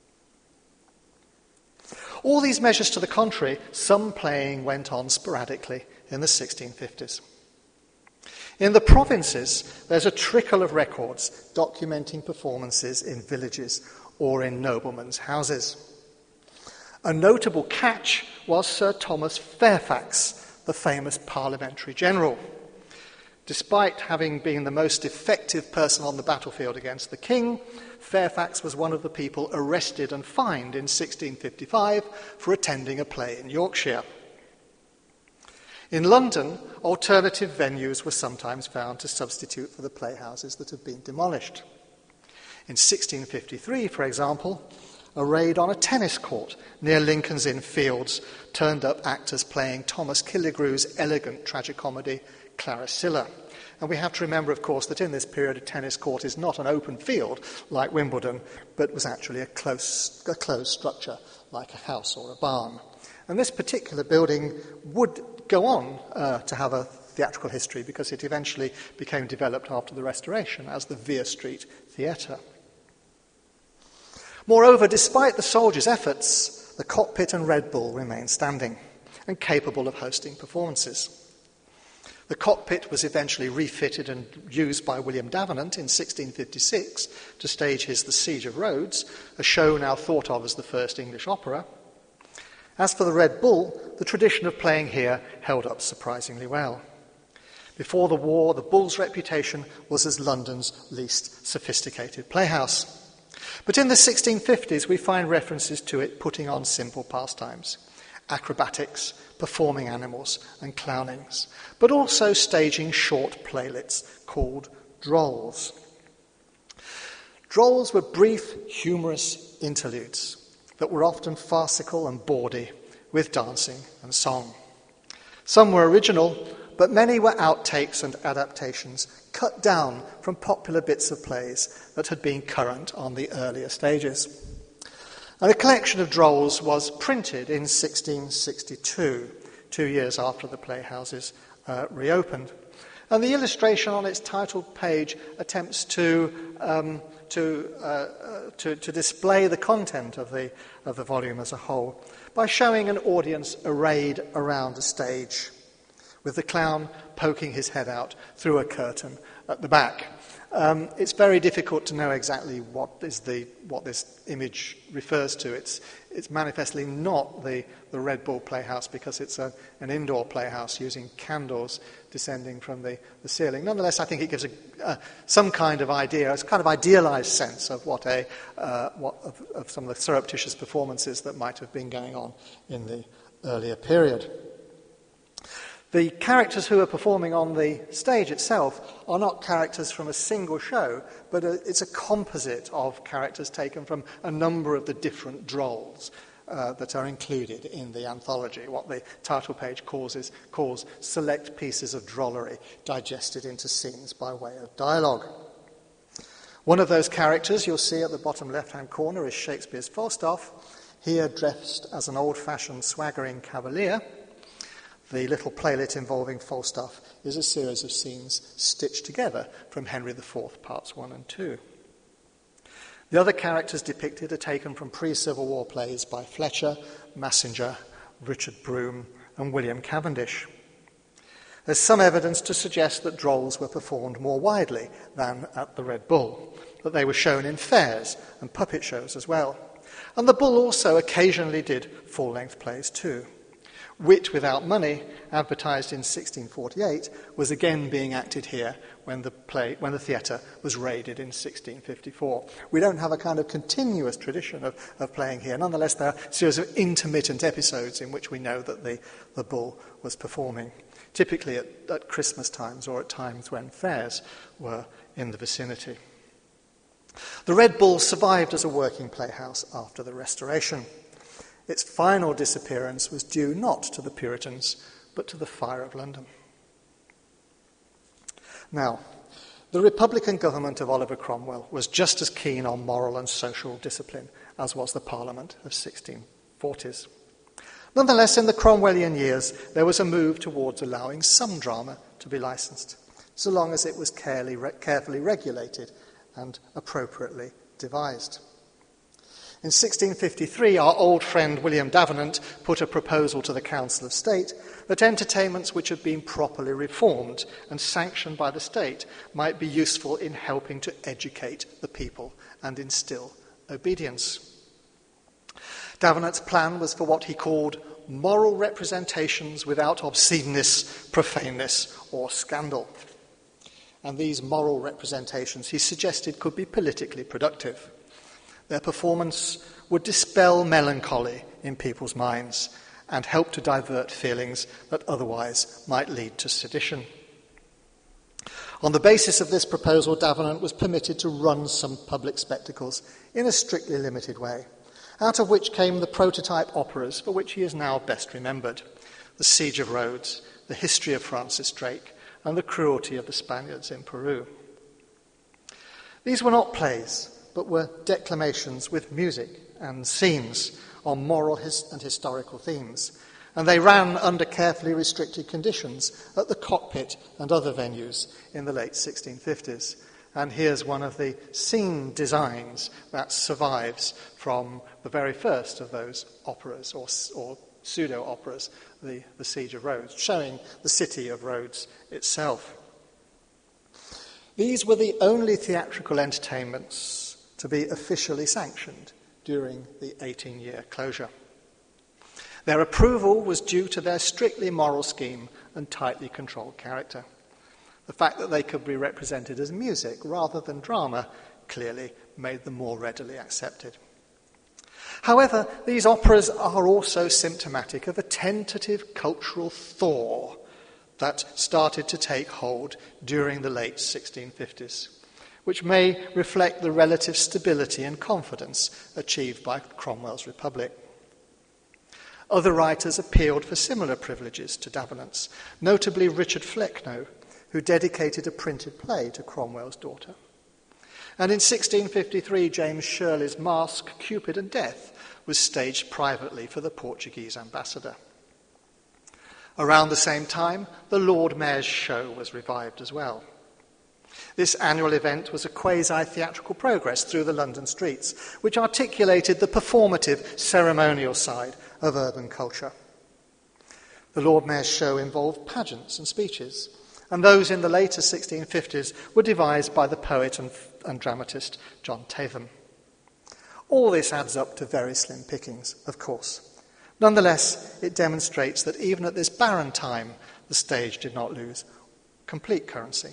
All these measures to the contrary, some playing went on sporadically in the 1650s. In the provinces, there's a trickle of records documenting performances in villages or in noblemen's houses. A notable catch was Sir Thomas Fairfax, the famous parliamentary general. Despite having been the most effective person on the battlefield against the king, Fairfax was one of the people arrested and fined in 1655 for attending a play in Yorkshire. In London, alternative venues were sometimes found to substitute for the playhouses that had been demolished. In 1653, for example, a raid on a tennis court near Lincoln's Inn Fields turned up actors playing Thomas Killigrew's elegant tragicomedy Claricilla. And we have to remember, of course, that in this period a tennis court is not an open field like Wimbledon, but was actually a closed structure like a house or a barn. And this particular building would go on to have a theatrical history because it eventually became developed after the Restoration as the Vere Street Theatre. Moreover, despite the soldiers' efforts, the Cockpit and Red Bull remained standing and capable of hosting performances. The Cockpit was eventually refitted and used by William Davenant in 1656 to stage his The Siege of Rhodes, a show now thought of as the first English opera. As for the Red Bull, the tradition of playing here held up surprisingly well. Before the war, the Bull's reputation was as London's least sophisticated playhouse. But in the 1650s, we find references to it putting on simple pastimes, acrobatics, performing animals and clownings, but also staging short playlets called drolls. Drolls were brief, humorous interludes that were often farcical and bawdy, with dancing and song. Some were original, but many were outtakes and adaptations cut down from popular bits of plays that had been current on the earlier stages. And a collection of drolls was printed in 1662, 2 years after the playhouses reopened. And the illustration on its title page attempts to display the content of the volume as a whole by showing an audience arrayed around a stage with the clown poking his head out through a curtain at the back. It's very difficult to know exactly what this image refers to. It's manifestly not the Red Bull Playhouse, because it's an indoor playhouse using candles descending from the ceiling. Nonetheless, I think it gives some kind of idea, a kind of idealized sense of what of some of the surreptitious performances that might have been going on in the earlier period. The characters who are performing on the stage itself are not characters from a single show, but it's a composite of characters taken from a number of the different drolls that are included in the anthology, what the title page calls select pieces of drollery digested into scenes by way of dialogue. One of those characters you'll see at the bottom left-hand corner is Shakespeare's Falstaff, here dressed as an old-fashioned swaggering cavalier. The little playlet involving Falstaff is a series of scenes stitched together from Henry IV, parts 1 and 2. The other characters depicted are taken from pre-Civil War plays by Fletcher, Massinger, Richard Broome, and William Cavendish. There's some evidence to suggest that drolls were performed more widely than at the Red Bull, that they were shown in fairs and puppet shows as well. And the Bull also occasionally did full-length plays too. Wit Without Money, advertised in 1648, was again being acted here when the theatre was raided in 1654. We don't have a kind of continuous tradition of playing here. Nonetheless, there are a series of intermittent episodes in which we know that the Bull was performing, typically at Christmas times or at times when fairs were in the vicinity. The Red Bull survived as a working playhouse after the Restoration. Its final disappearance was due not to the Puritans, but to the fire of London. Now, the Republican government of Oliver Cromwell was just as keen on moral and social discipline as was the Parliament of 1640s. Nonetheless, in the Cromwellian years, there was a move towards allowing some drama to be licensed, so long as it was carefully regulated and appropriately devised. In 1653, our old friend William Davenant put a proposal to the Council of State that entertainments which had been properly reformed and sanctioned by the state might be useful in helping to educate the people and instill obedience. Davenant's plan was for what he called moral representations without obsceneness, profaneness, or scandal. And these moral representations, he suggested, could be politically productive. Their performance would dispel melancholy in people's minds and help to divert feelings that otherwise might lead to sedition. On the basis of this proposal, Davenant was permitted to run some public spectacles in a strictly limited way, out of which came the prototype operas for which he is now best remembered: The Siege of Rhodes, The History of Francis Drake, and The Cruelty of the Spaniards in Peru. These were not plays, but were declamations with music and scenes on moral and historical themes, and they ran under carefully restricted conditions at the Cockpit and other venues in the late 1650s. And here's one of the scene designs that survives from the very first of those operas, or pseudo-operas, the Siege of Rhodes, showing the city of Rhodes itself. These were the only theatrical entertainments to be officially sanctioned during the 18-year closure. Their approval was due to their strictly moral scheme and tightly controlled character. The fact that they could be represented as music rather than drama clearly made them more readily accepted. However, these operas are also symptomatic of a tentative cultural thaw that started to take hold during the late 1650s, which may reflect the relative stability and confidence achieved by Cromwell's Republic. Other writers appealed for similar privileges to Davenant's, notably Richard Flecknoe, who dedicated a printed play to Cromwell's daughter. And in 1653, James Shirley's Masque, Cupid and Death was staged privately for the Portuguese ambassador. Around the same time, the Lord Mayor's Show was revived as well. This annual event was a quasi-theatrical progress through the London streets, which articulated the performative, ceremonial side of urban culture. The Lord Mayor's show involved pageants and speeches, and those in the later 1650s were devised by the poet and dramatist John Tatham. All this adds up to very slim pickings, of course. Nonetheless, it demonstrates that even at this barren time, the stage did not lose complete currency.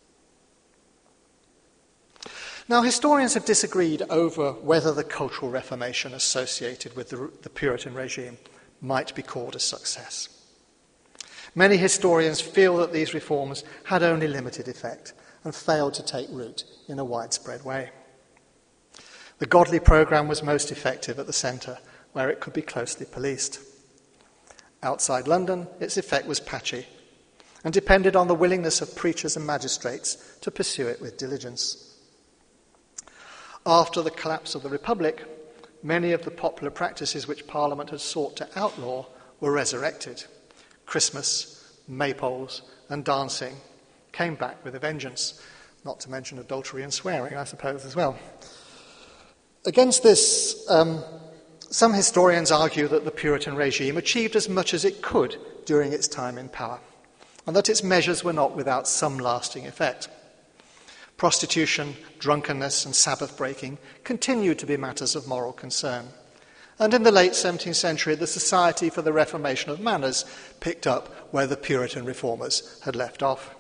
Now, historians have disagreed over whether the cultural reformation associated with the Puritan regime might be called a success. Many historians feel that these reforms had only limited effect and failed to take root in a widespread way. The Godley programme was most effective at the centre, where it could be closely policed. Outside London, its effect was patchy and depended on the willingness of preachers and magistrates to pursue it with diligence. After the collapse of the Republic, many of the popular practices which Parliament had sought to outlaw were resurrected. Christmas, maypoles, and dancing came back with a vengeance, not to mention adultery and swearing, I suppose, as well. Against this, some historians argue that the Puritan regime achieved as much as it could during its time in power, and that its measures were not without some lasting effect. Prostitution, drunkenness, and Sabbath breaking continued to be matters of moral concern. And in the late 17th century, the Society for the Reformation of Manners picked up where the Puritan reformers had left off.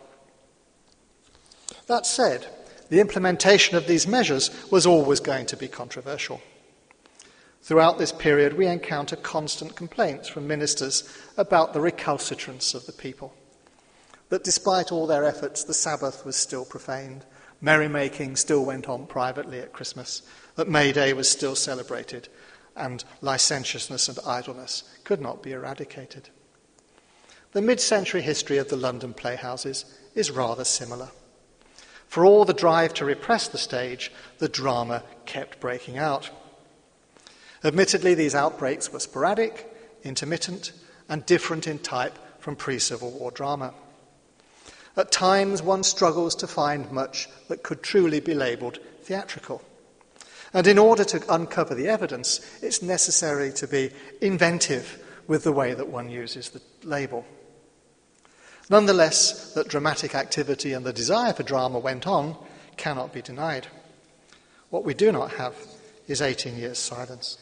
That said, the implementation of these measures was always going to be controversial. Throughout this period, we encounter constant complaints from ministers about the recalcitrance of the people, that despite all their efforts, the Sabbath was still profaned, merrymaking still went on privately at Christmas, that May Day was still celebrated, and licentiousness and idleness could not be eradicated. The mid-century history of the London playhouses is rather similar. For all the drive to repress the stage, the drama kept breaking out. Admittedly, these outbreaks were sporadic, intermittent, and different in type from pre-Civil War drama. At times, one struggles to find much that could truly be labelled theatrical. And in order to uncover the evidence, it's necessary to be inventive with the way that one uses the label. Nonetheless, that dramatic activity and the desire for drama went on cannot be denied. What we do not have is 18 years' silence.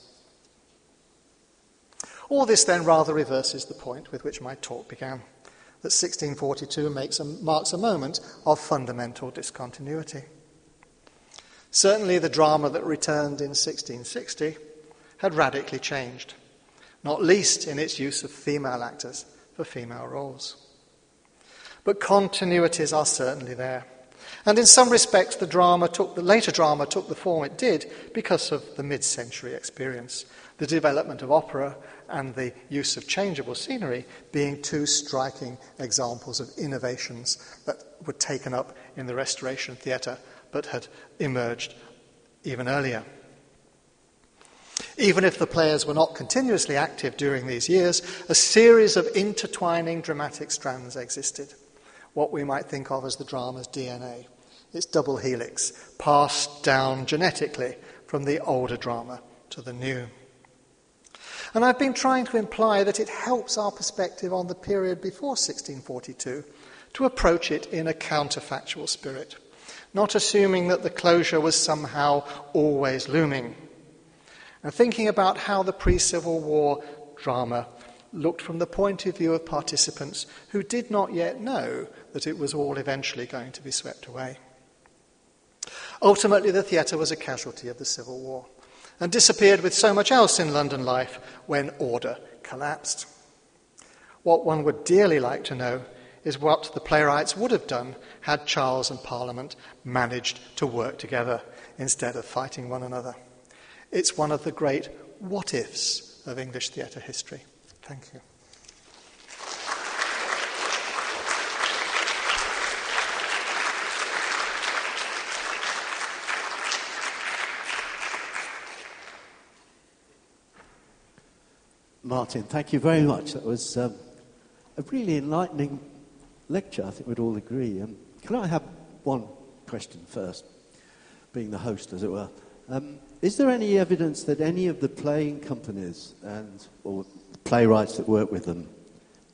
All this then rather reverses the point with which my talk began, that 1642 marks a moment of fundamental discontinuity. Certainly the drama that returned in 1660 had radically changed, not least in its use of female actors for female roles. But continuities are certainly there. And in some respects, the later drama took the form it did because of the mid-century experience, the development of opera and the use of changeable scenery being two striking examples of innovations that were taken up in the Restoration theatre but had emerged even earlier. Even if the players were not continuously active during these years, a series of intertwining dramatic strands existed, what we might think of as the drama's DNA, its double helix, passed down genetically from the older drama to the new. And I've been trying to imply that it helps our perspective on the period before 1642 to approach it in a counterfactual spirit, not assuming that the closure was somehow always looming, and thinking about how the pre-Civil War drama looked from the point of view of participants who did not yet know that it was all eventually going to be swept away. Ultimately, the theatre was a casualty of the Civil War and disappeared with so much else in London life when order collapsed. What one would dearly like to know is what the playwrights would have done had Charles and Parliament managed to work together instead of fighting one another. It's one of the great what-ifs of English theatre history. Thank you. Martin, thank you very much. That was a really enlightening lecture, I think we'd all agree. Can I have one question first, being the host, as it were? Is there any evidence that any of the playing companies or playwrights that work with them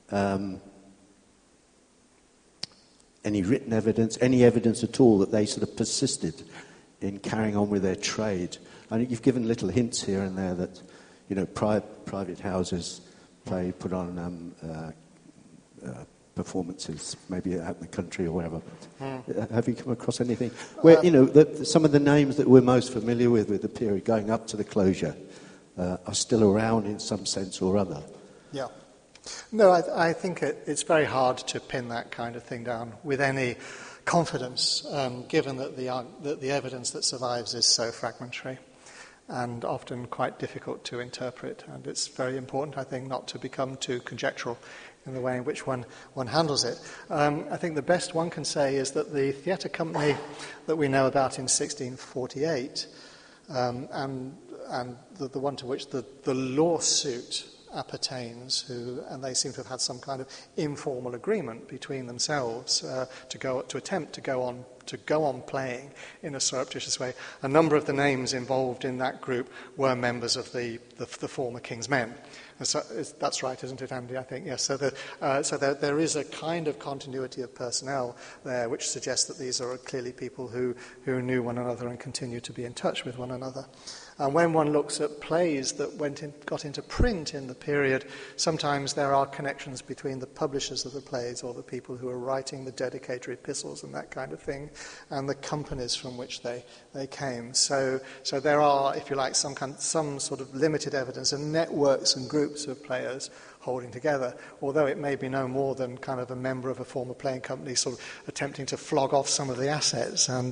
any written evidence, any evidence at all that they sort of persisted in carrying on with their trade? I mean, you've given little hints here and there that, you know, private houses put on performances, maybe out in the country or wherever. Have you come across anything where, you know, some of the names that we're most familiar with the period going up to the closure are still around in some sense or other? Yeah. No, I think it's very hard to pin that kind of thing down with any confidence, given that the evidence that survives is so fragmentary and often quite difficult to interpret. And it's very important, I think, not to become too conjectural in the way in which one handles it. I think the best one can say is that the theatre company that we know about in 1648 and the one to which the lawsuit appertains, and they seem to have had some kind of informal agreement between themselves to attempt to go on playing in a surreptitious way. A number of the names involved in that group were members of the former King's Men. So that's right, isn't it, Andy? I think yes. So there is a kind of continuity of personnel there, which suggests that these are clearly people who knew one another and continue to be in touch with one another. And when one looks at plays that got into print in the period, sometimes there are connections between the publishers of the plays or the people who are writing the dedicatory epistles and that kind of thing, and the companies from which they came. So there are, if you like, some sort of limited evidence and networks and groups of players holding together, although it may be no more than kind of a member of a former playing company sort of attempting to flog off some of the assets and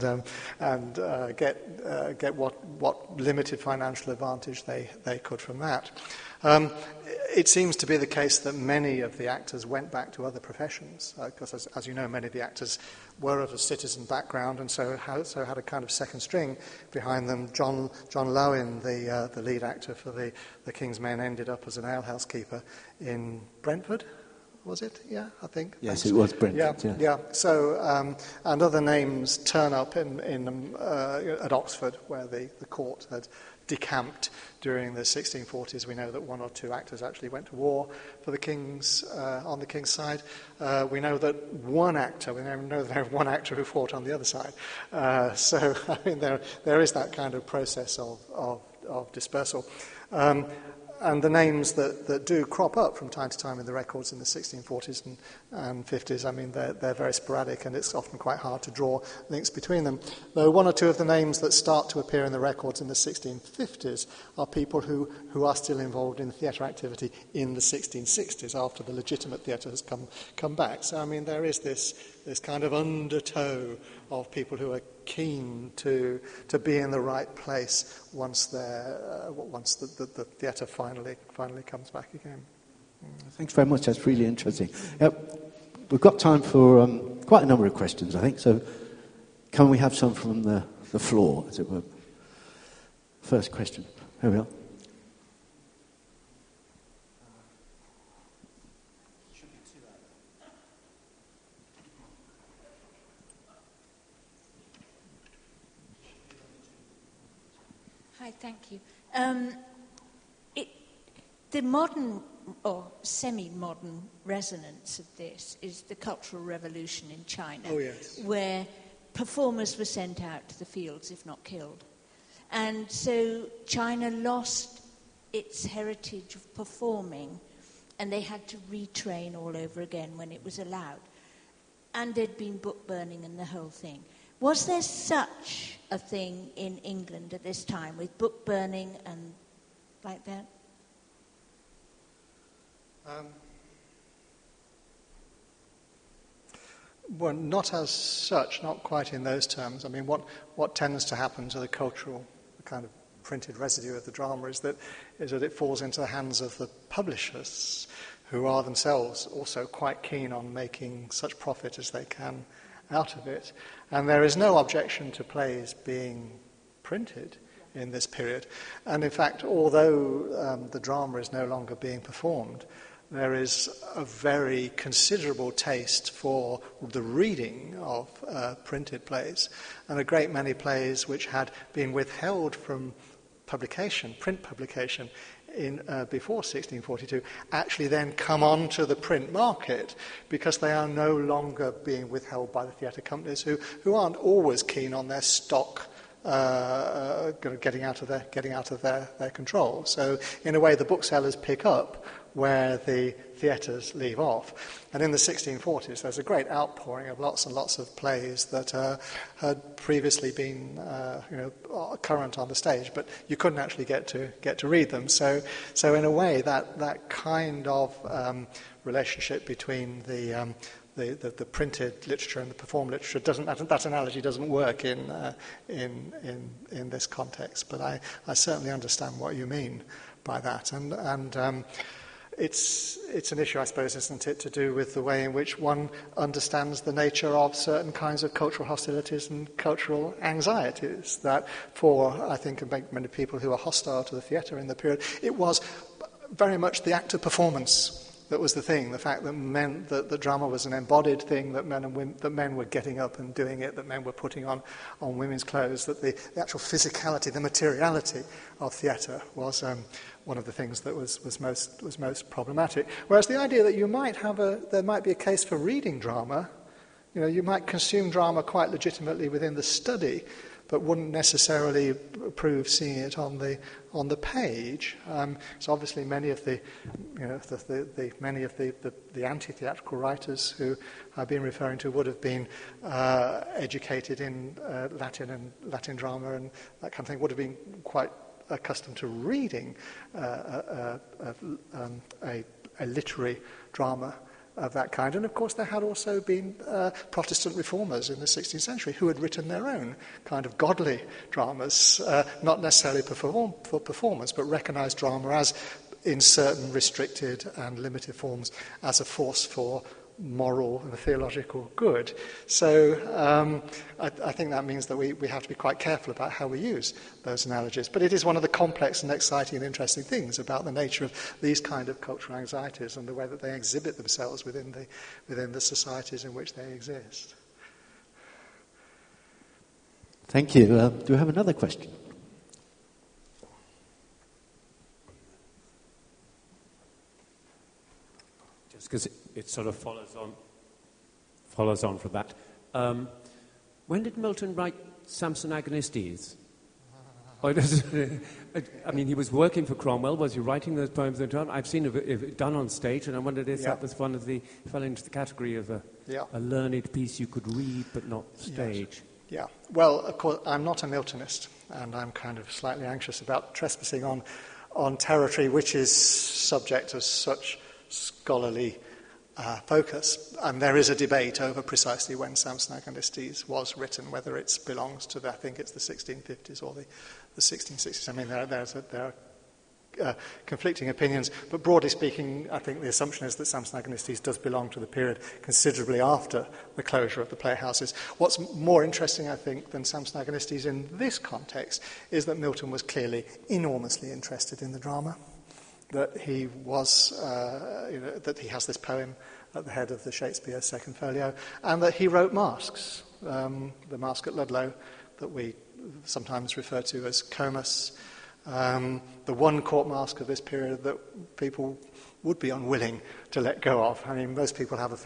get what limited financial advantage they could from that. It seems to be the case that many of the actors went back to other professions, because, as you know, many of the actors were of a citizen background and so had a kind of second string behind them. John Lowen, the lead actor for the King's Men, ended up as an alehouse keeper in Brentford. Was it? Yeah, I think. Yes, it was Brentford. Yeah. So, and other names turn up at Oxford, where the court had decamped during the 1640s. We know that one or two actors actually went to war for the King's on the King's side. We know that one actor who fought on the other side. So, I mean, there is that kind of process of dispersal. And the names that do crop up from time to time in the records in the 1640s and 50s, I mean, they're very sporadic, and it's often quite hard to draw links between them. Though one or two of the names that start to appear in the records in the 1650s are people who are still involved in theatre activity in the 1660s, after the legitimate theatre has come back. So, I mean, there is this kind of undertow of people who are keen to be in the right place once the theatre finally comes back again. Thanks very much. That's really interesting. We've got time for quite a number of questions, I think. So, can we have some from the floor, as it were? First question. Here we are. Hi, thank you. The modern or semi-modern resonance of this is the Cultural Revolution in China, where performers were sent out to the fields, if not killed. And so China lost its heritage of performing, and they had to retrain all over again when it was allowed. And there'd been book burning and the whole thing. Was there such a thing in England at this time, with book burning and like that? Well, not as such, not quite in those terms. I mean, what tends to happen to the cultural kind of printed residue of the drama is that it falls into the hands of the publishers, who are themselves also quite keen on making such profit as they can out of it. And there is no objection to plays being printed in this period. And in fact, although the drama is no longer being performed, there is a very considerable taste for the reading of printed plays, and a great many plays which had been withheld from publication, print publication, before 1642 actually then come onto the print market because they are no longer being withheld by the theatre companies who aren't always keen on their stock getting out of their control. So in a way, the booksellers pick up where the theatres leave off. And in the 1640s, there's a great outpouring of lots and lots of plays that had previously been current on the stage, but you couldn't actually get to read them. So in a way, that kind of relationship between the printed literature and the performed literature that analogy doesn't work in this context. But I certainly understand what you mean by that, and it's an issue, I suppose, isn't it, to do with the way in which one understands the nature of certain kinds of cultural hostilities and cultural anxieties. That for, I think, many people who are hostile to the theatre in the period, it was very much the act of performance that was the thing, the fact that the drama was an embodied thing, that men were getting up and doing it, that men were putting on women's clothes, that the actual physicality, the materiality of theatre was one of the things that was most problematic. Whereas the idea that there might be a case for reading drama, you might consume drama quite legitimately within the study, but wouldn't necessarily approve seeing it on the page. So obviously, many of the anti-theatrical writers who I've been referring to would have been educated in Latin drama and that kind of thing. Would have been quite accustomed to reading a literary drama of that kind. And of course there had also been Protestant reformers in the 16th century who had written their own kind of godly dramas, not necessarily for performance, but recognised drama as, in certain restricted and limited forms, as a force for moral and theological good. So I think that means that we have to be quite careful about how we use those analogies. But it is one of the complex and exciting and interesting things about the nature of these kind of cultural anxieties and the way that they exhibit themselves within the societies in which they exist. Thank you. Do we have another question? Because it sort of follows on from that. When did Milton write Samson Agonistes? I mean, he was working for Cromwell. Was he writing those poems in time? I've seen it done on stage, and I wondered if that was fell into the category of a learned piece you could read but not stage. Yes. Yeah. Well, of course, I'm not a Miltonist, and I'm kind of slightly anxious about trespassing on territory which is subject to such scholarly focus, and there is a debate over precisely when Samson Agonistes was written, whether it belongs to I think it's the 1650s or the 1660s. I mean, there are conflicting opinions, but broadly speaking, I think the assumption is that Samson Agonistes does belong to the period considerably after the closure of the playhouses. What's more interesting, I think, than Samson Agonistes in this context is that Milton was clearly enormously interested in the drama. That he was, that he has this poem at the head of the Shakespeare Second Folio, and that he wrote masques. The Masque at Ludlow, that we sometimes refer to as Comus, the one court masque of this period that people would be unwilling to let go of. I mean, most people have a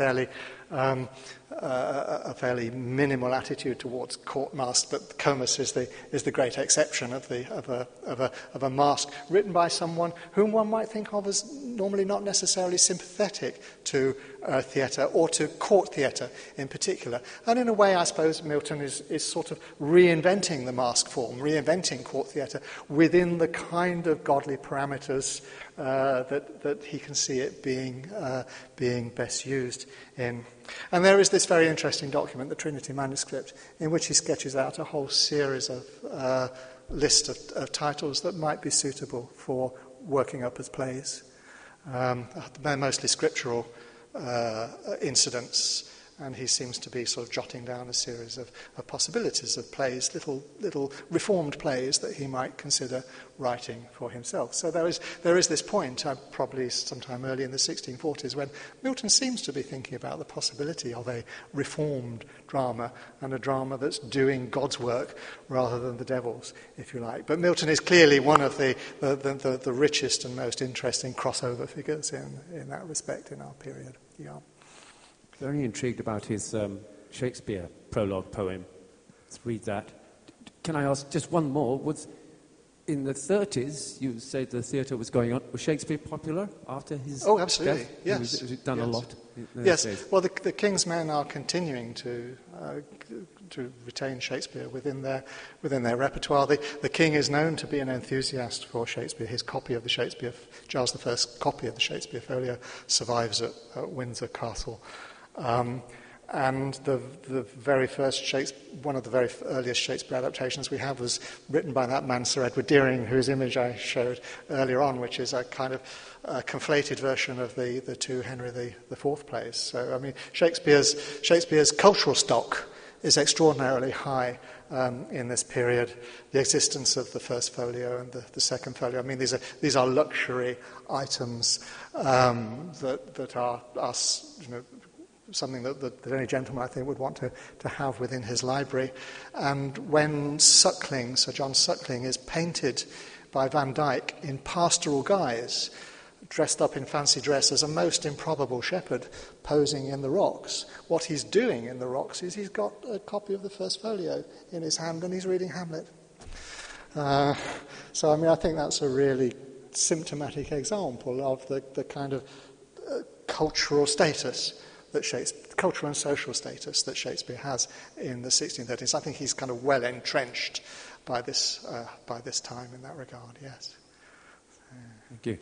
fairly minimal attitude towards court masks, but Comus is the great exception of a masque written by someone whom one might think of as normally not necessarily sympathetic to theatre or to court theatre in particular. And in a way, I suppose Milton is sort of reinventing the masque form, reinventing court theatre within the kind of godly parameters that he can see it being best used in. And there is this very interesting document, the Trinity Manuscript, in which he sketches out a whole series of list of titles that might be suitable for working up as plays. They're mostly scriptural incidents and he seems to be sort of jotting down a series of possibilities of plays, little reformed plays that he might consider writing for himself. So there is this point, probably sometime early in the 1640s, when Milton seems to be thinking about the possibility of a reformed drama, and a drama that's doing God's work rather than the devil's, if you like. But Milton is clearly one of the richest and most interesting crossover figures in that respect in our period. Yeah. Very intrigued about his Shakespeare prologue poem. Let's read that. Can I ask just one more? In the 30s, you said the theatre was going on. Was Shakespeare popular after his Oh, absolutely, death? yes. Was it done a lot? Yes, well, the King's Men are continuing to retain Shakespeare within their repertoire. The King is known to be an enthusiast for Shakespeare. His copy of the Shakespeare, Charles I's copy of the Shakespeare Folio, survives at Windsor Castle. And the very first one of the very earliest Shakespeare adaptations we have was written by that man, Sir Edward Deering, whose image I showed earlier on, which is a kind of conflated version of the two Henry IV plays. So, I mean, Shakespeare's cultural stock is extraordinarily high in this period. The existence of the first folio and the second folio, I mean, these are luxury items that are something that any gentleman, I think, would want to have within his library. And when Suckling, Sir John Suckling, is painted by Van Dyck in pastoral guise, dressed up in fancy dress as a most improbable shepherd posing in the rocks, what he's doing in the rocks is he's got a copy of the first folio in his hand and he's reading Hamlet. So, I mean, I think that's a really symptomatic example of the kind of cultural status cultural and social status that Shakespeare has in the 1630s. I think he's kind of well entrenched by this time in that regard, yes. Thank you.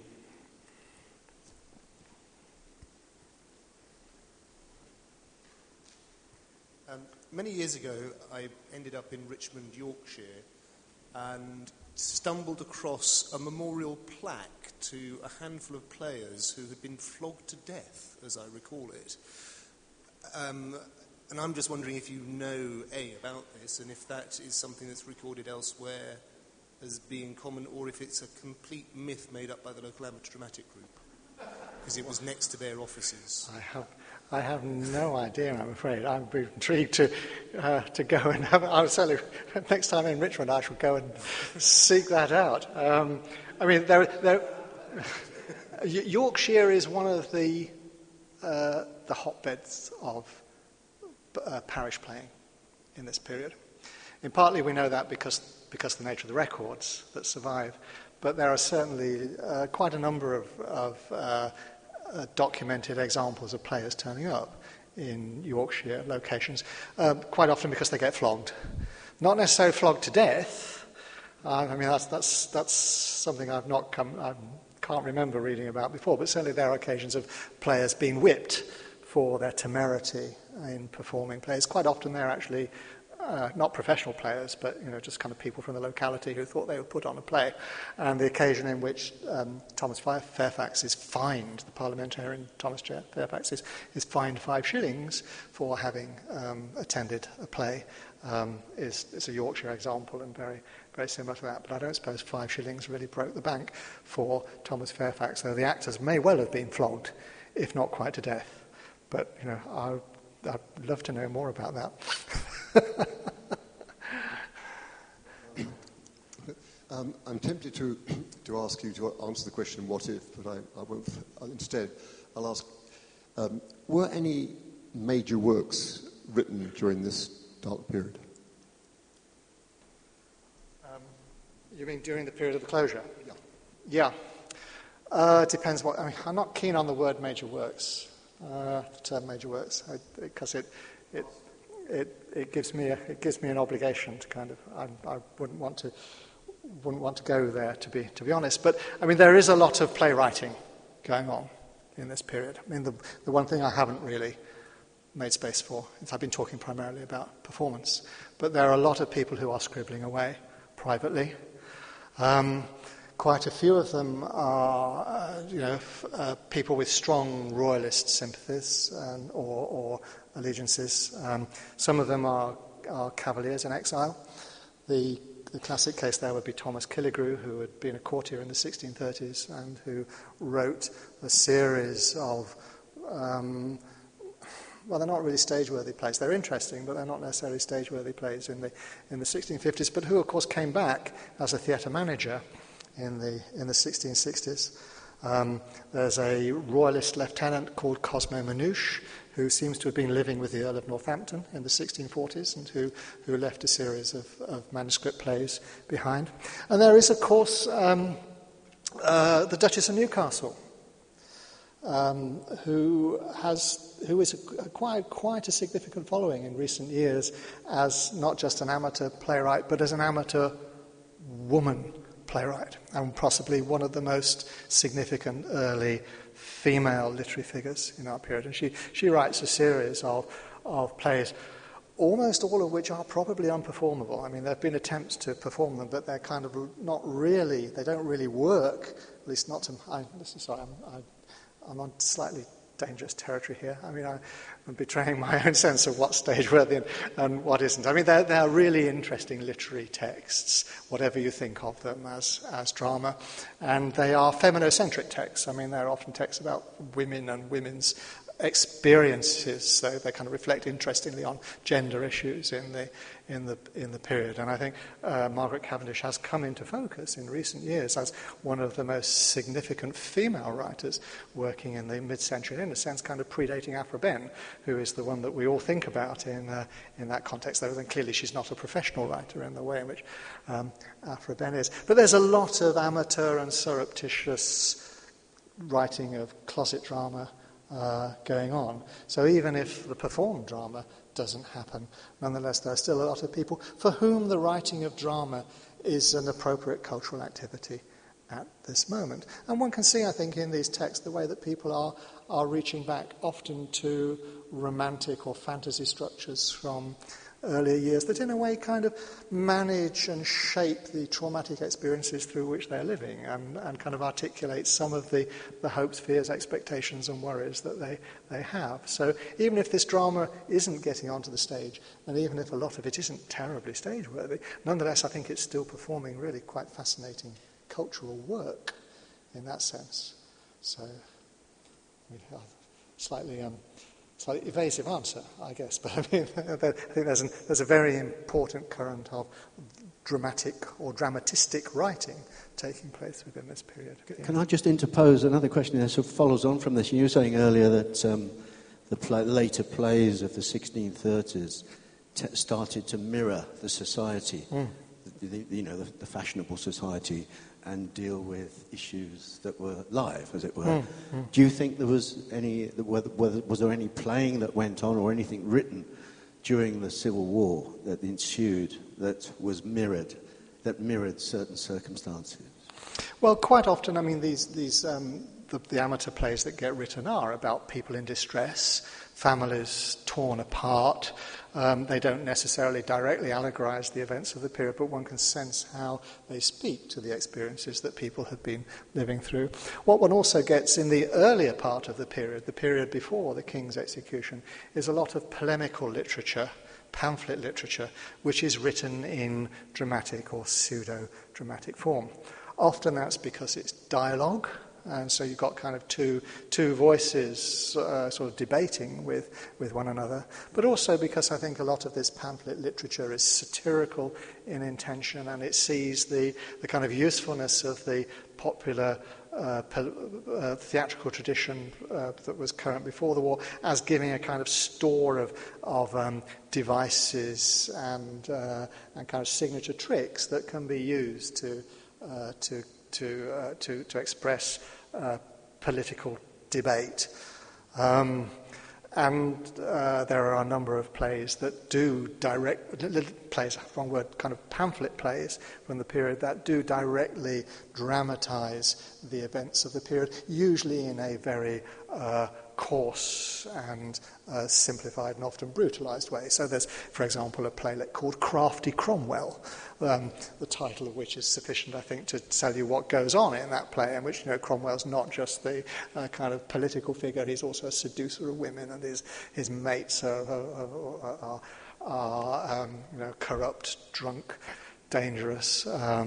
Many years ago, I ended up in Richmond, Yorkshire, and stumbled across a memorial plaque to a handful of players who had been flogged to death, as I recall it. And I'm just wondering if you know, about this, and if that is something that's recorded elsewhere as being common, or if it's a complete myth made up by the local amateur dramatic group, because it was next to their offices. I have no idea, I'm afraid. I'd be intrigued to go and have it. I'll certainly, next time in Richmond, I shall go and seek that out. I mean, Yorkshire is one of the hotbeds of parish playing in this period. And partly we know that because of the nature of the records that survive, but there are certainly quite a number of documented examples of players turning up in Yorkshire locations, quite often because they get flogged. Not necessarily flogged to death. I mean, that's something I can't remember reading about before, but certainly there are occasions of players being whipped for their temerity in performing plays. Quite often they're actually not professional players, but just kind of people from the locality who thought they would put on a play. And the occasion in which Thomas Fairfax is fined, the parliamentarian Thomas Fairfax is fined 5 shillings for having attended a play, is a Yorkshire example and very, very similar to that. But I don't suppose 5 shillings really broke the bank for Thomas Fairfax, though the actors may well have been flogged, if not quite to death. But I'd love to know more about that. I'm tempted to ask you to answer the question, what if, but I won't. Instead, I'll ask, were any major works written during this dark period? You mean during the period of the closure? Yeah. It depends what... I mean, I'm not keen on the word major works, the term major works, because it gives me an obligation to kind of... I wouldn't want to go there, to be honest. But, I mean, there is a lot of playwriting going on in this period. I mean, the one thing I haven't really made space for is I've been talking primarily about performance. But there are a lot of people who are scribbling away privately. Quite a few of them are, people with strong royalist sympathies or allegiances. Some of them are cavaliers in exile. The classic case there would be Thomas Killigrew, who had been a courtier in the 1630s and who wrote a series of, they're not really stage-worthy plays. They're interesting, but they're not necessarily stage-worthy plays in the 1650s, but who, of course, came back as a theatre manager in the 1660s. There's a royalist lieutenant called Cosmo Manouche, who seems to have been living with the Earl of Northampton in the 1640s and who left a series of manuscript plays behind. And there is, of course, the Duchess of Newcastle, who has acquired quite a significant following in recent years as not just an amateur playwright, but as an amateur woman playwright, and possibly one of the most significant early female literary figures in our period. And she writes a series of plays, almost all of which are probably unperformable. I mean, there have been attempts to perform them, but they're kind of not really, they don't really work, at least not to, I'm on slightly dangerous territory here. I mean, I'm betraying my own sense of what's stage-worthy and what isn't. I mean, they're really interesting literary texts, whatever you think of them as drama. And they are feminocentric texts. I mean, they're often texts about women and women's experiences, so they kind of reflect interestingly on gender issues in the period. And I think Margaret Cavendish has come into focus in recent years as one of the most significant female writers working in the mid-century, in a sense kind of predating Aphra Behn, who is the one that we all think about in that context, though then clearly she's not a professional writer in the way in which Aphra Behn is. But there's a lot of amateur and surreptitious writing of closet drama going on. So even if the performed drama doesn't happen, nonetheless there are still a lot of people for whom the writing of drama is an appropriate cultural activity at this moment. And one can see, I think, in these texts the way that people are reaching back often to romantic or fantasy structures from earlier years that in a way kind of manage and shape the traumatic experiences through which they're living and kind of articulate some of the hopes, fears, expectations and worries that they have. So even if this drama isn't getting onto the stage, and even if a lot of it isn't terribly stage-worthy, nonetheless I think it's still performing really quite fascinating cultural work in that sense. So slightly evasive answer, I guess, but I mean, I think there's a very important current of dramatic or dramatistic writing taking place within this period. Can I just interpose another question that sort of follows on from this? You were saying earlier that the later plays of the 1630s started to mirror the society, the fashionable society, and deal with issues that were live, as it were. Do you think there was was there any playing that went on or anything written during the Civil War that ensued that mirrored certain circumstances? Well, quite often, I mean, the amateur plays that get written are about people in distress, families torn apart. They don't necessarily directly allegorize the events of the period, but one can sense how they speak to the experiences that people had been living through. What one also gets in the earlier part of the period before the king's execution, is a lot of polemical literature, pamphlet literature, which is written in dramatic or pseudo-dramatic form. Often that's because it's dialogue, and so you've got kind of two voices sort of debating with one another. But also because I think a lot of this pamphlet literature is satirical in intention, and it sees the kind of usefulness of the popular theatrical tradition that was current before the war as giving a kind of store of devices and kind of signature tricks that can be used to express political debate. And there are a number of plays that do plays, wrong word, kind of pamphlet plays from the period that do directly dramatize the events of the period, usually in a very coarse and simplified and often brutalized way. So there's, for example, a playlet called Crafty Cromwell, the title of which is sufficient, I think, to tell you what goes on in that play, in which, Cromwell's not just the kind of political figure, he's also a seducer of women, and his mates are corrupt, drunk, dangerous,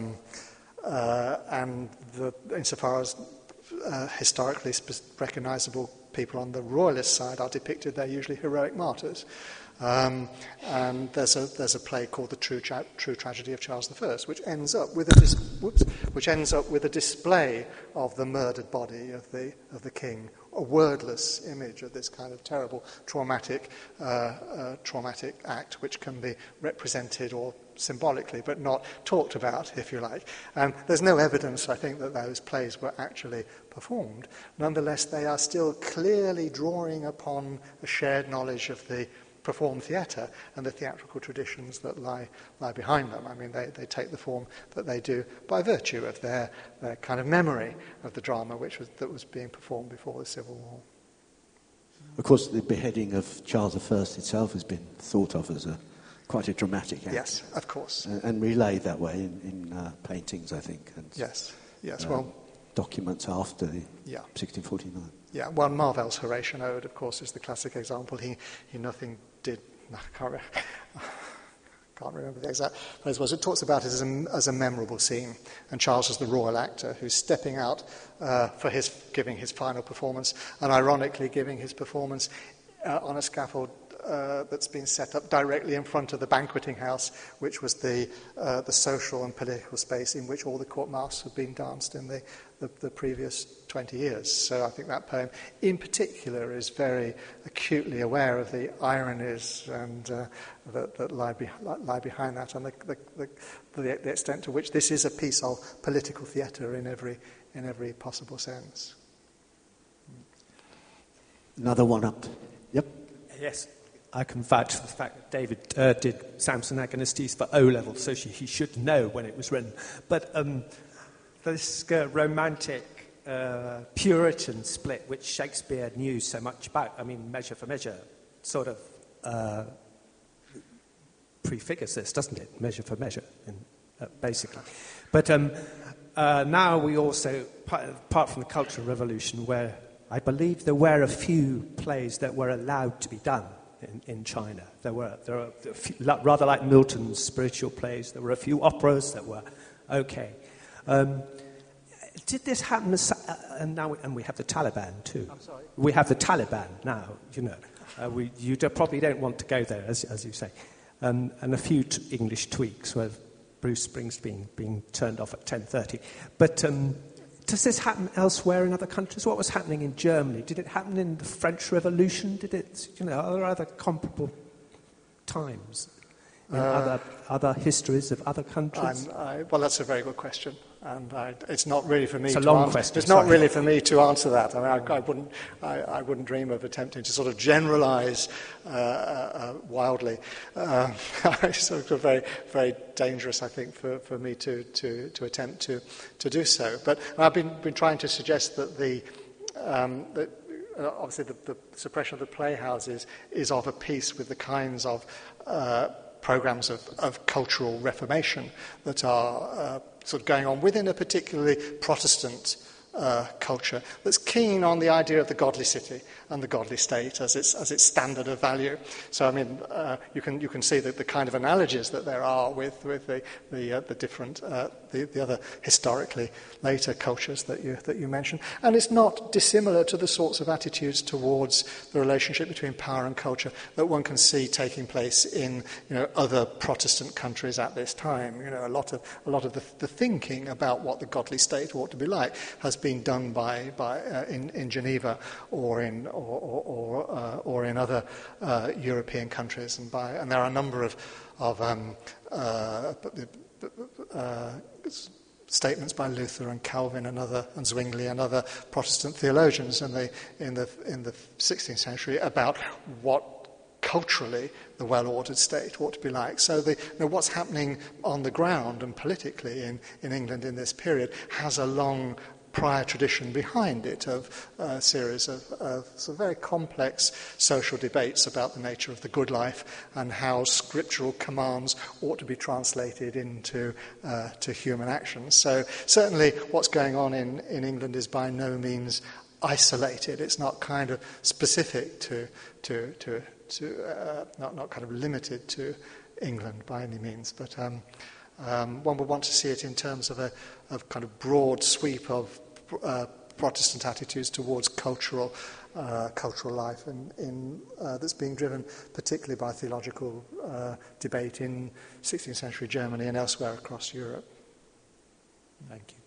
and insofar as historically recognisable people on the royalist side are depicted, they're usually heroic martyrs. And there's a play called The True Tragedy of Charles I, which ends up with a display of the murdered body of the king, a wordless image of this kind of terrible traumatic act, which can be represented or symbolically, but not talked about, if you like. And there's no evidence, I think, that those plays were actually performed. Nonetheless, they are still clearly drawing upon a shared knowledge of the performed theatre and the theatrical traditions that lie behind them. I mean, they take the form that they do by virtue of their kind of memory of the drama that was being performed before the Civil War. Of course, the beheading of Charles I itself has been thought of as quite a dramatic act. Yes, of course. And relayed that way in paintings, I think. And, yes, well, documents after the 1649. Yeah, well, Marvell's Horatian Ode, of course, is the classic example. He nothing did. I can't remember the exact phrase was. It talks about it as a memorable scene, and Charles is the royal actor who's stepping out for giving his final performance, and ironically giving his performance on a scaffold that's been set up directly in front of the banqueting house, which was the social and political space in which all the court masques had been danced in the previous 20 years. So I think that poem in particular is very acutely aware of the ironies and that lie behind that, and the extent to which this is a piece of political theatre in every possible sense. Another one up. Yep. Yes. I can vouch for the fact that David did Samson Agonistes for O-level, so he should know when it was written. But this romantic Puritan split, which Shakespeare knew so much about, I mean, Measure for Measure sort of prefigures this, doesn't it? Measure for Measure, basically. But now we also, apart from the Cultural Revolution, where I believe there were a few plays that were allowed to be done in China. There are a few, rather like Milton's spiritual plays, there were a few operas that were okay. Did this happen? And we have the Taliban too. I'm sorry? We have the Taliban now. You probably don't want to go there, as you say. And a few English tweaks with Bruce Springsteen being turned off at 10:30. But does this happen elsewhere in other countries? What was happening in Germany? Did it happen in the French Revolution? Did it? Are there other comparable times in other histories of other countries? Well, that's a very good question, and it's not really for me. It's a long question. It's not really for me to answer that. I mean, I wouldn't dream of attempting to sort of generalise wildly. It's sort of very, very dangerous, I think, for me to attempt to do so. But I've been trying to suggest that obviously the suppression of the playhouses is of a piece with the kinds of programs of cultural reformation that are sort of going on within a particularly Protestant culture that's keen on the idea of the godly city and the godly state as its standard of value. So I mean, you can see the kind of analogies that there are with the different the other historically later cultures that you mentioned, and it's not dissimilar to the sorts of attitudes towards the relationship between power and culture that one can see taking place in other Protestant countries at this time. A lot of the thinking about what the godly state ought to be like has been done by in Geneva or in other European countries, and there are a number of statements by Luther and Calvin and Zwingli and other Protestant theologians in the 16th century about what culturally the well-ordered state ought to be like. So what's happening on the ground and politically in England in this period has a long prior tradition behind it of a series of sort of very complex social debates about the nature of the good life and how scriptural commands ought to be translated into to human actions. So certainly what's going on in England is by no means isolated. It's not kind of specific to not kind of limited to England by any means, but one would want to see it in terms of a kind of broad sweep of Protestant attitudes towards cultural life, that's being driven particularly by theological debate in 16th century Germany and elsewhere across Europe. Thank you.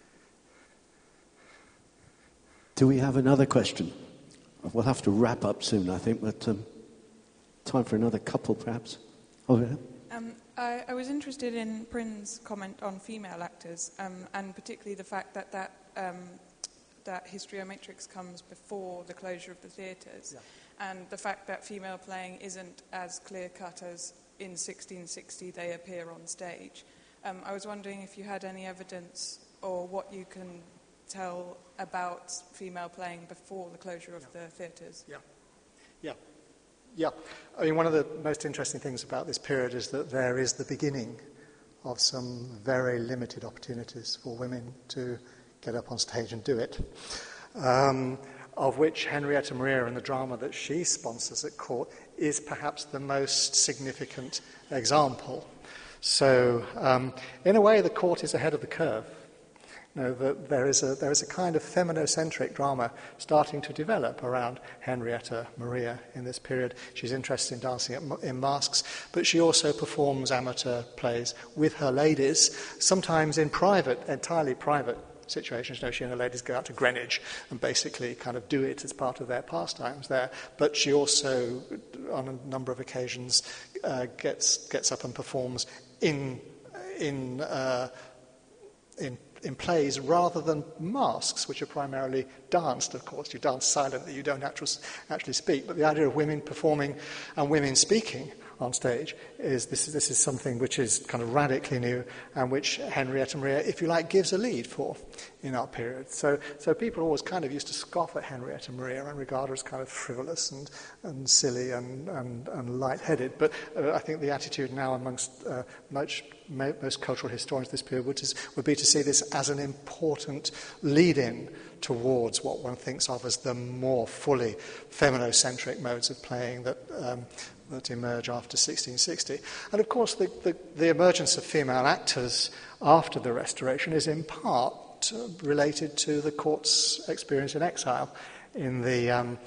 Do we have another question? We'll have to wrap up soon, I think, but time for another couple, perhaps. Oh, yeah. I was interested in Prynne's comment on female actors, and particularly the fact that that Histriomatrix comes before the closure of the theatres, and the fact that female playing isn't as clear-cut as in 1660 they appear on stage. I was wondering if you had any evidence or what you can tell about female playing before the closure of the theatres. Yeah. I mean, one of the most interesting things about this period is that there is the beginning of some very limited opportunities for women to get up on stage and do it, of which Henrietta Maria and the drama that she sponsors at court is perhaps the most significant example. So, in a way, the court is ahead of the curve. That there is a kind of feminocentric drama starting to develop around Henrietta Maria in this period. She's interested in dancing in masks, but she also performs amateur plays with her ladies, sometimes in private, entirely private situations. She and her ladies go out to Greenwich and basically kind of do it as part of their pastimes there. But she also, on a number of occasions, gets up and performs in plays rather than masks, which are primarily danced, of course. You dance silently, you don't actually speak. But the idea of women performing and women speaking on stage is this is something which is kind of radically new and which Henrietta Maria, if you like, gives a lead for in our period. So people always kind of used to scoff at Henrietta Maria and regard her as kind of frivolous and silly and light-headed. But I think the attitude now amongst most cultural historians of this period would be to see this as an important lead-in towards what one thinks of as the more fully feminocentric modes of playing that emerge after 1660. And of course the emergence of female actors after the Restoration is in part related to the court's experience in exile in the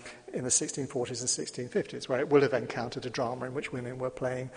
1640s and 1650s, where it will have encountered a drama in which women were playing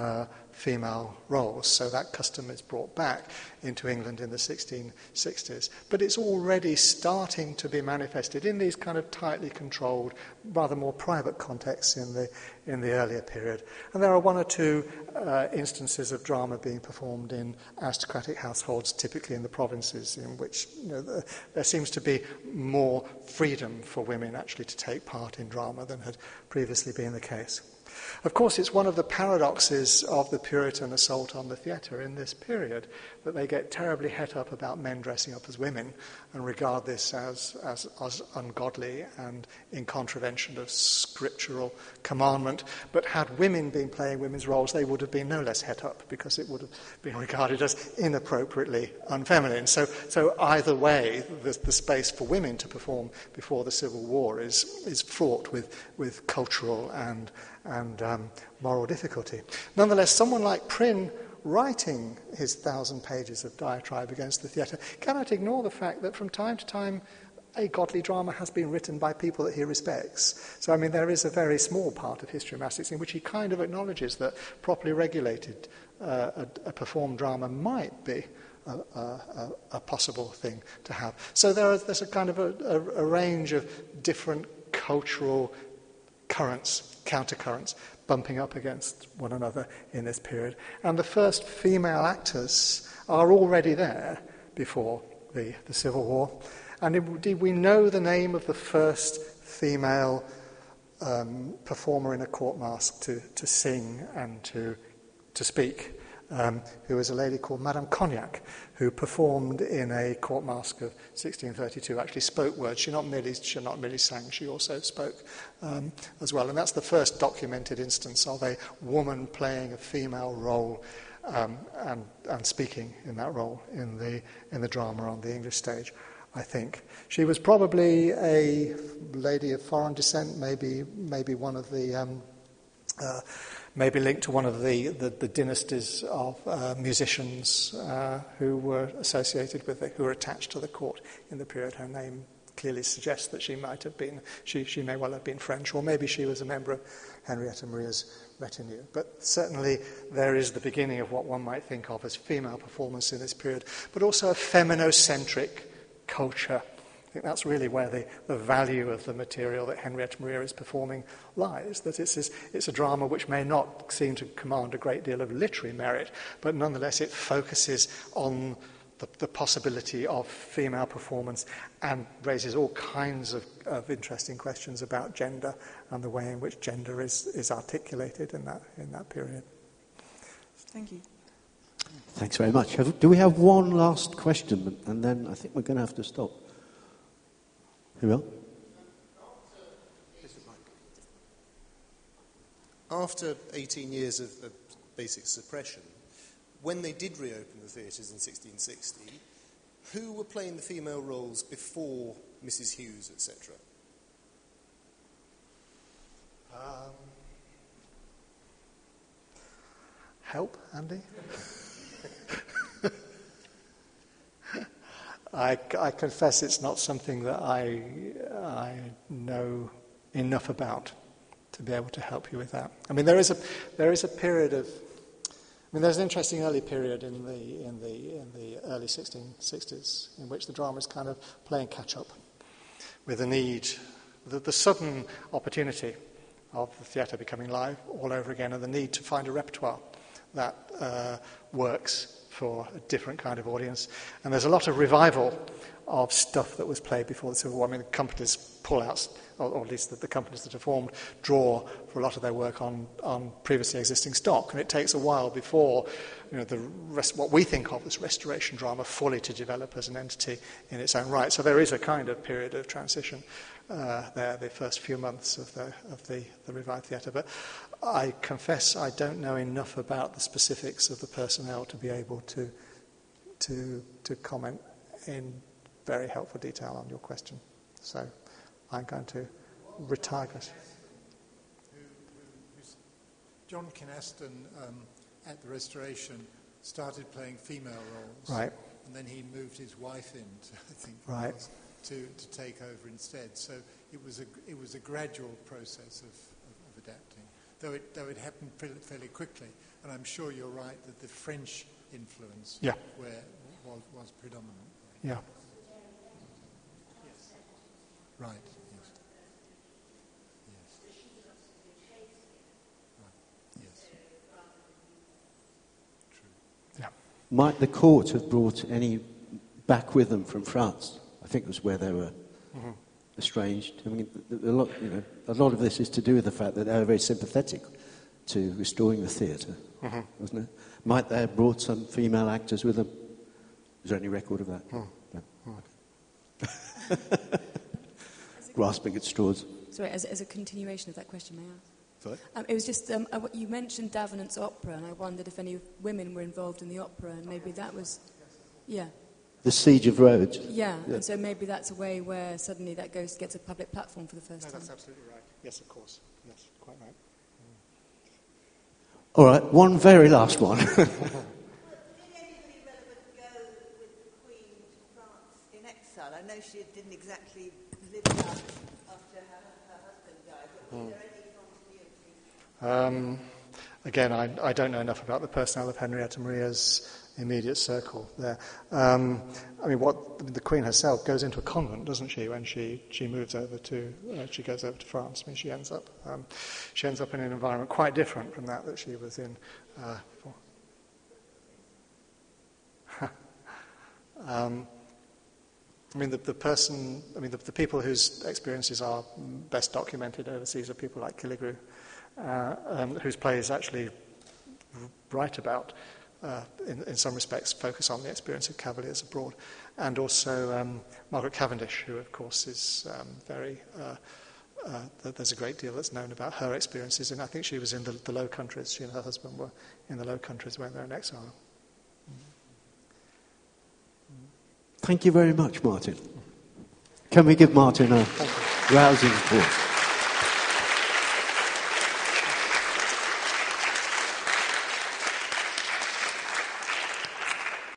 female roles. So that custom is brought back into England in the 1660s. But it's already starting to be manifested in these kind of tightly controlled, rather more private contexts in the earlier period. And there are one or two instances of drama being performed in aristocratic households, typically in the provinces, in which there seems to be more freedom for women actually to take part in drama than had previously been the case. Of course, it's one of the paradoxes of the Puritan assault on the theatre in this period that they get terribly het up about men dressing up as women and regard this as ungodly and in contravention of scriptural commandment. But had women been playing women's roles, they would have been no less het up because it would have been regarded as inappropriately unfeminine. So either way, the space for women to perform before the Civil War is fraught with cultural and moral difficulty. Nonetheless, someone like Prynne, writing his 1,000 pages of diatribe against the theatre, cannot ignore the fact that from time to time a godly drama has been written by people that he respects. So, I mean, there is a very small part of Histriomastrix in which he kind of acknowledges that properly regulated a performed drama might be a possible thing to have. So there's a kind of a range of different cultural countercurrents bumping up against one another in this period. And the first female actors are already there before the Civil War. And indeed, we know the name of the first female performer in a court mask to sing and to speak. who was a lady called Madame Cognac, who performed in a court masque of 1632, actually spoke words. She not merely sang, she also spoke as well. And that's the first documented instance of a woman playing a female role and speaking in that role in the drama on the English stage, I think. She was probably a lady of foreign descent, maybe one of the maybe linked to one of the dynasties of musicians who were associated with it, who were attached to the court in the period. Her name clearly suggests that she might have been, she may well have been French, or maybe she was a member of Henrietta Maria's retinue. But certainly there is the beginning of what one might think of as female performance in this period, but also a feminocentric culture. I think that's really where the value of the material that Henrietta Maria is performing lies, that it's a drama which may not seem to command a great deal of literary merit, but nonetheless it focuses on the possibility of female performance and raises all kinds of interesting questions about gender and the way in which gender is articulated in that period. Thank you. Thanks very much. Do we have one last question? And then I think we're going to have to stop. Who will? After 18 years of basic suppression, when they did reopen the theatres in 1660, who were playing the female roles before Mrs. Hughes, etc.? Help, Andy? I confess it's not something that I know enough about to be able to help you with that. I mean, there is a period of. I mean, there's an interesting early period in the early 1660s in which the drama is kind of playing catch up with the need, the sudden opportunity of the theatre becoming live all over again, and the need to find a repertoire that works for a different kind of audience. And there's a lot of revival of stuff that was played before the Civil War. I mean, the companies pull out, or at least the companies that are formed draw for a lot of their work on previously existing stock. And it takes a while before what we think of as restoration drama fully to develop as an entity in its own right. So there is a kind of period of transition there, the first few months of the revived theatre. But I confess I don't know enough about the specifics of the personnel to be able to comment in very helpful detail on your question. So I'm going to retire. John Kynaston, at the Restoration, started playing female roles. Right. And then he moved his wife in, I think, right, to take over instead. So it was a gradual process of adapting, though it happened fairly quickly. And I'm sure you're right that the French influence was predominant. Yeah. Yes. Right. Yes. Yes. Right. Yes. True. Yeah. Might the court have brought any back with them from France? I think it was where they were estranged. I mean, a lot of this is to do with the fact that they were very sympathetic to restoring the theatre, wasn't it? Might they have brought some female actors with them? Is there any record of that? No. Grasping at straws. Sorry, as a continuation of that question, may I ask? Sorry? It was just, you mentioned Davenant's opera, and I wondered if any women were involved in the opera, and maybe that was, yeah. The Siege of Rhodes. Yeah, and so maybe that's a way where suddenly that gets a public platform for the first time. That's absolutely right. Yes, of course. Yes, quite right. All right, one very last one. Did anybody relevant go with the Queen to France in exile? I know she didn't exactly live out after her husband died, but were there any continuity? Again, I don't know enough about the personnel of Henrietta Maria's immediate circle there. I mean, the Queen herself goes into a convent, doesn't she, when she moves over to she goes over to France. I mean, she ends up in an environment quite different from that she was in before. I mean, the people whose experiences are best documented overseas are people like Killigrew, whose plays actually write about in some respects, focus on the experience of Cavaliers abroad. And also Margaret Cavendish, who, of course, is there's a great deal that's known about her experiences, and I think she was in the Low Countries. She and her husband were in the Low Countries when they were in exile. Thank you very much, Martin. Can we give Martin a rousing applause?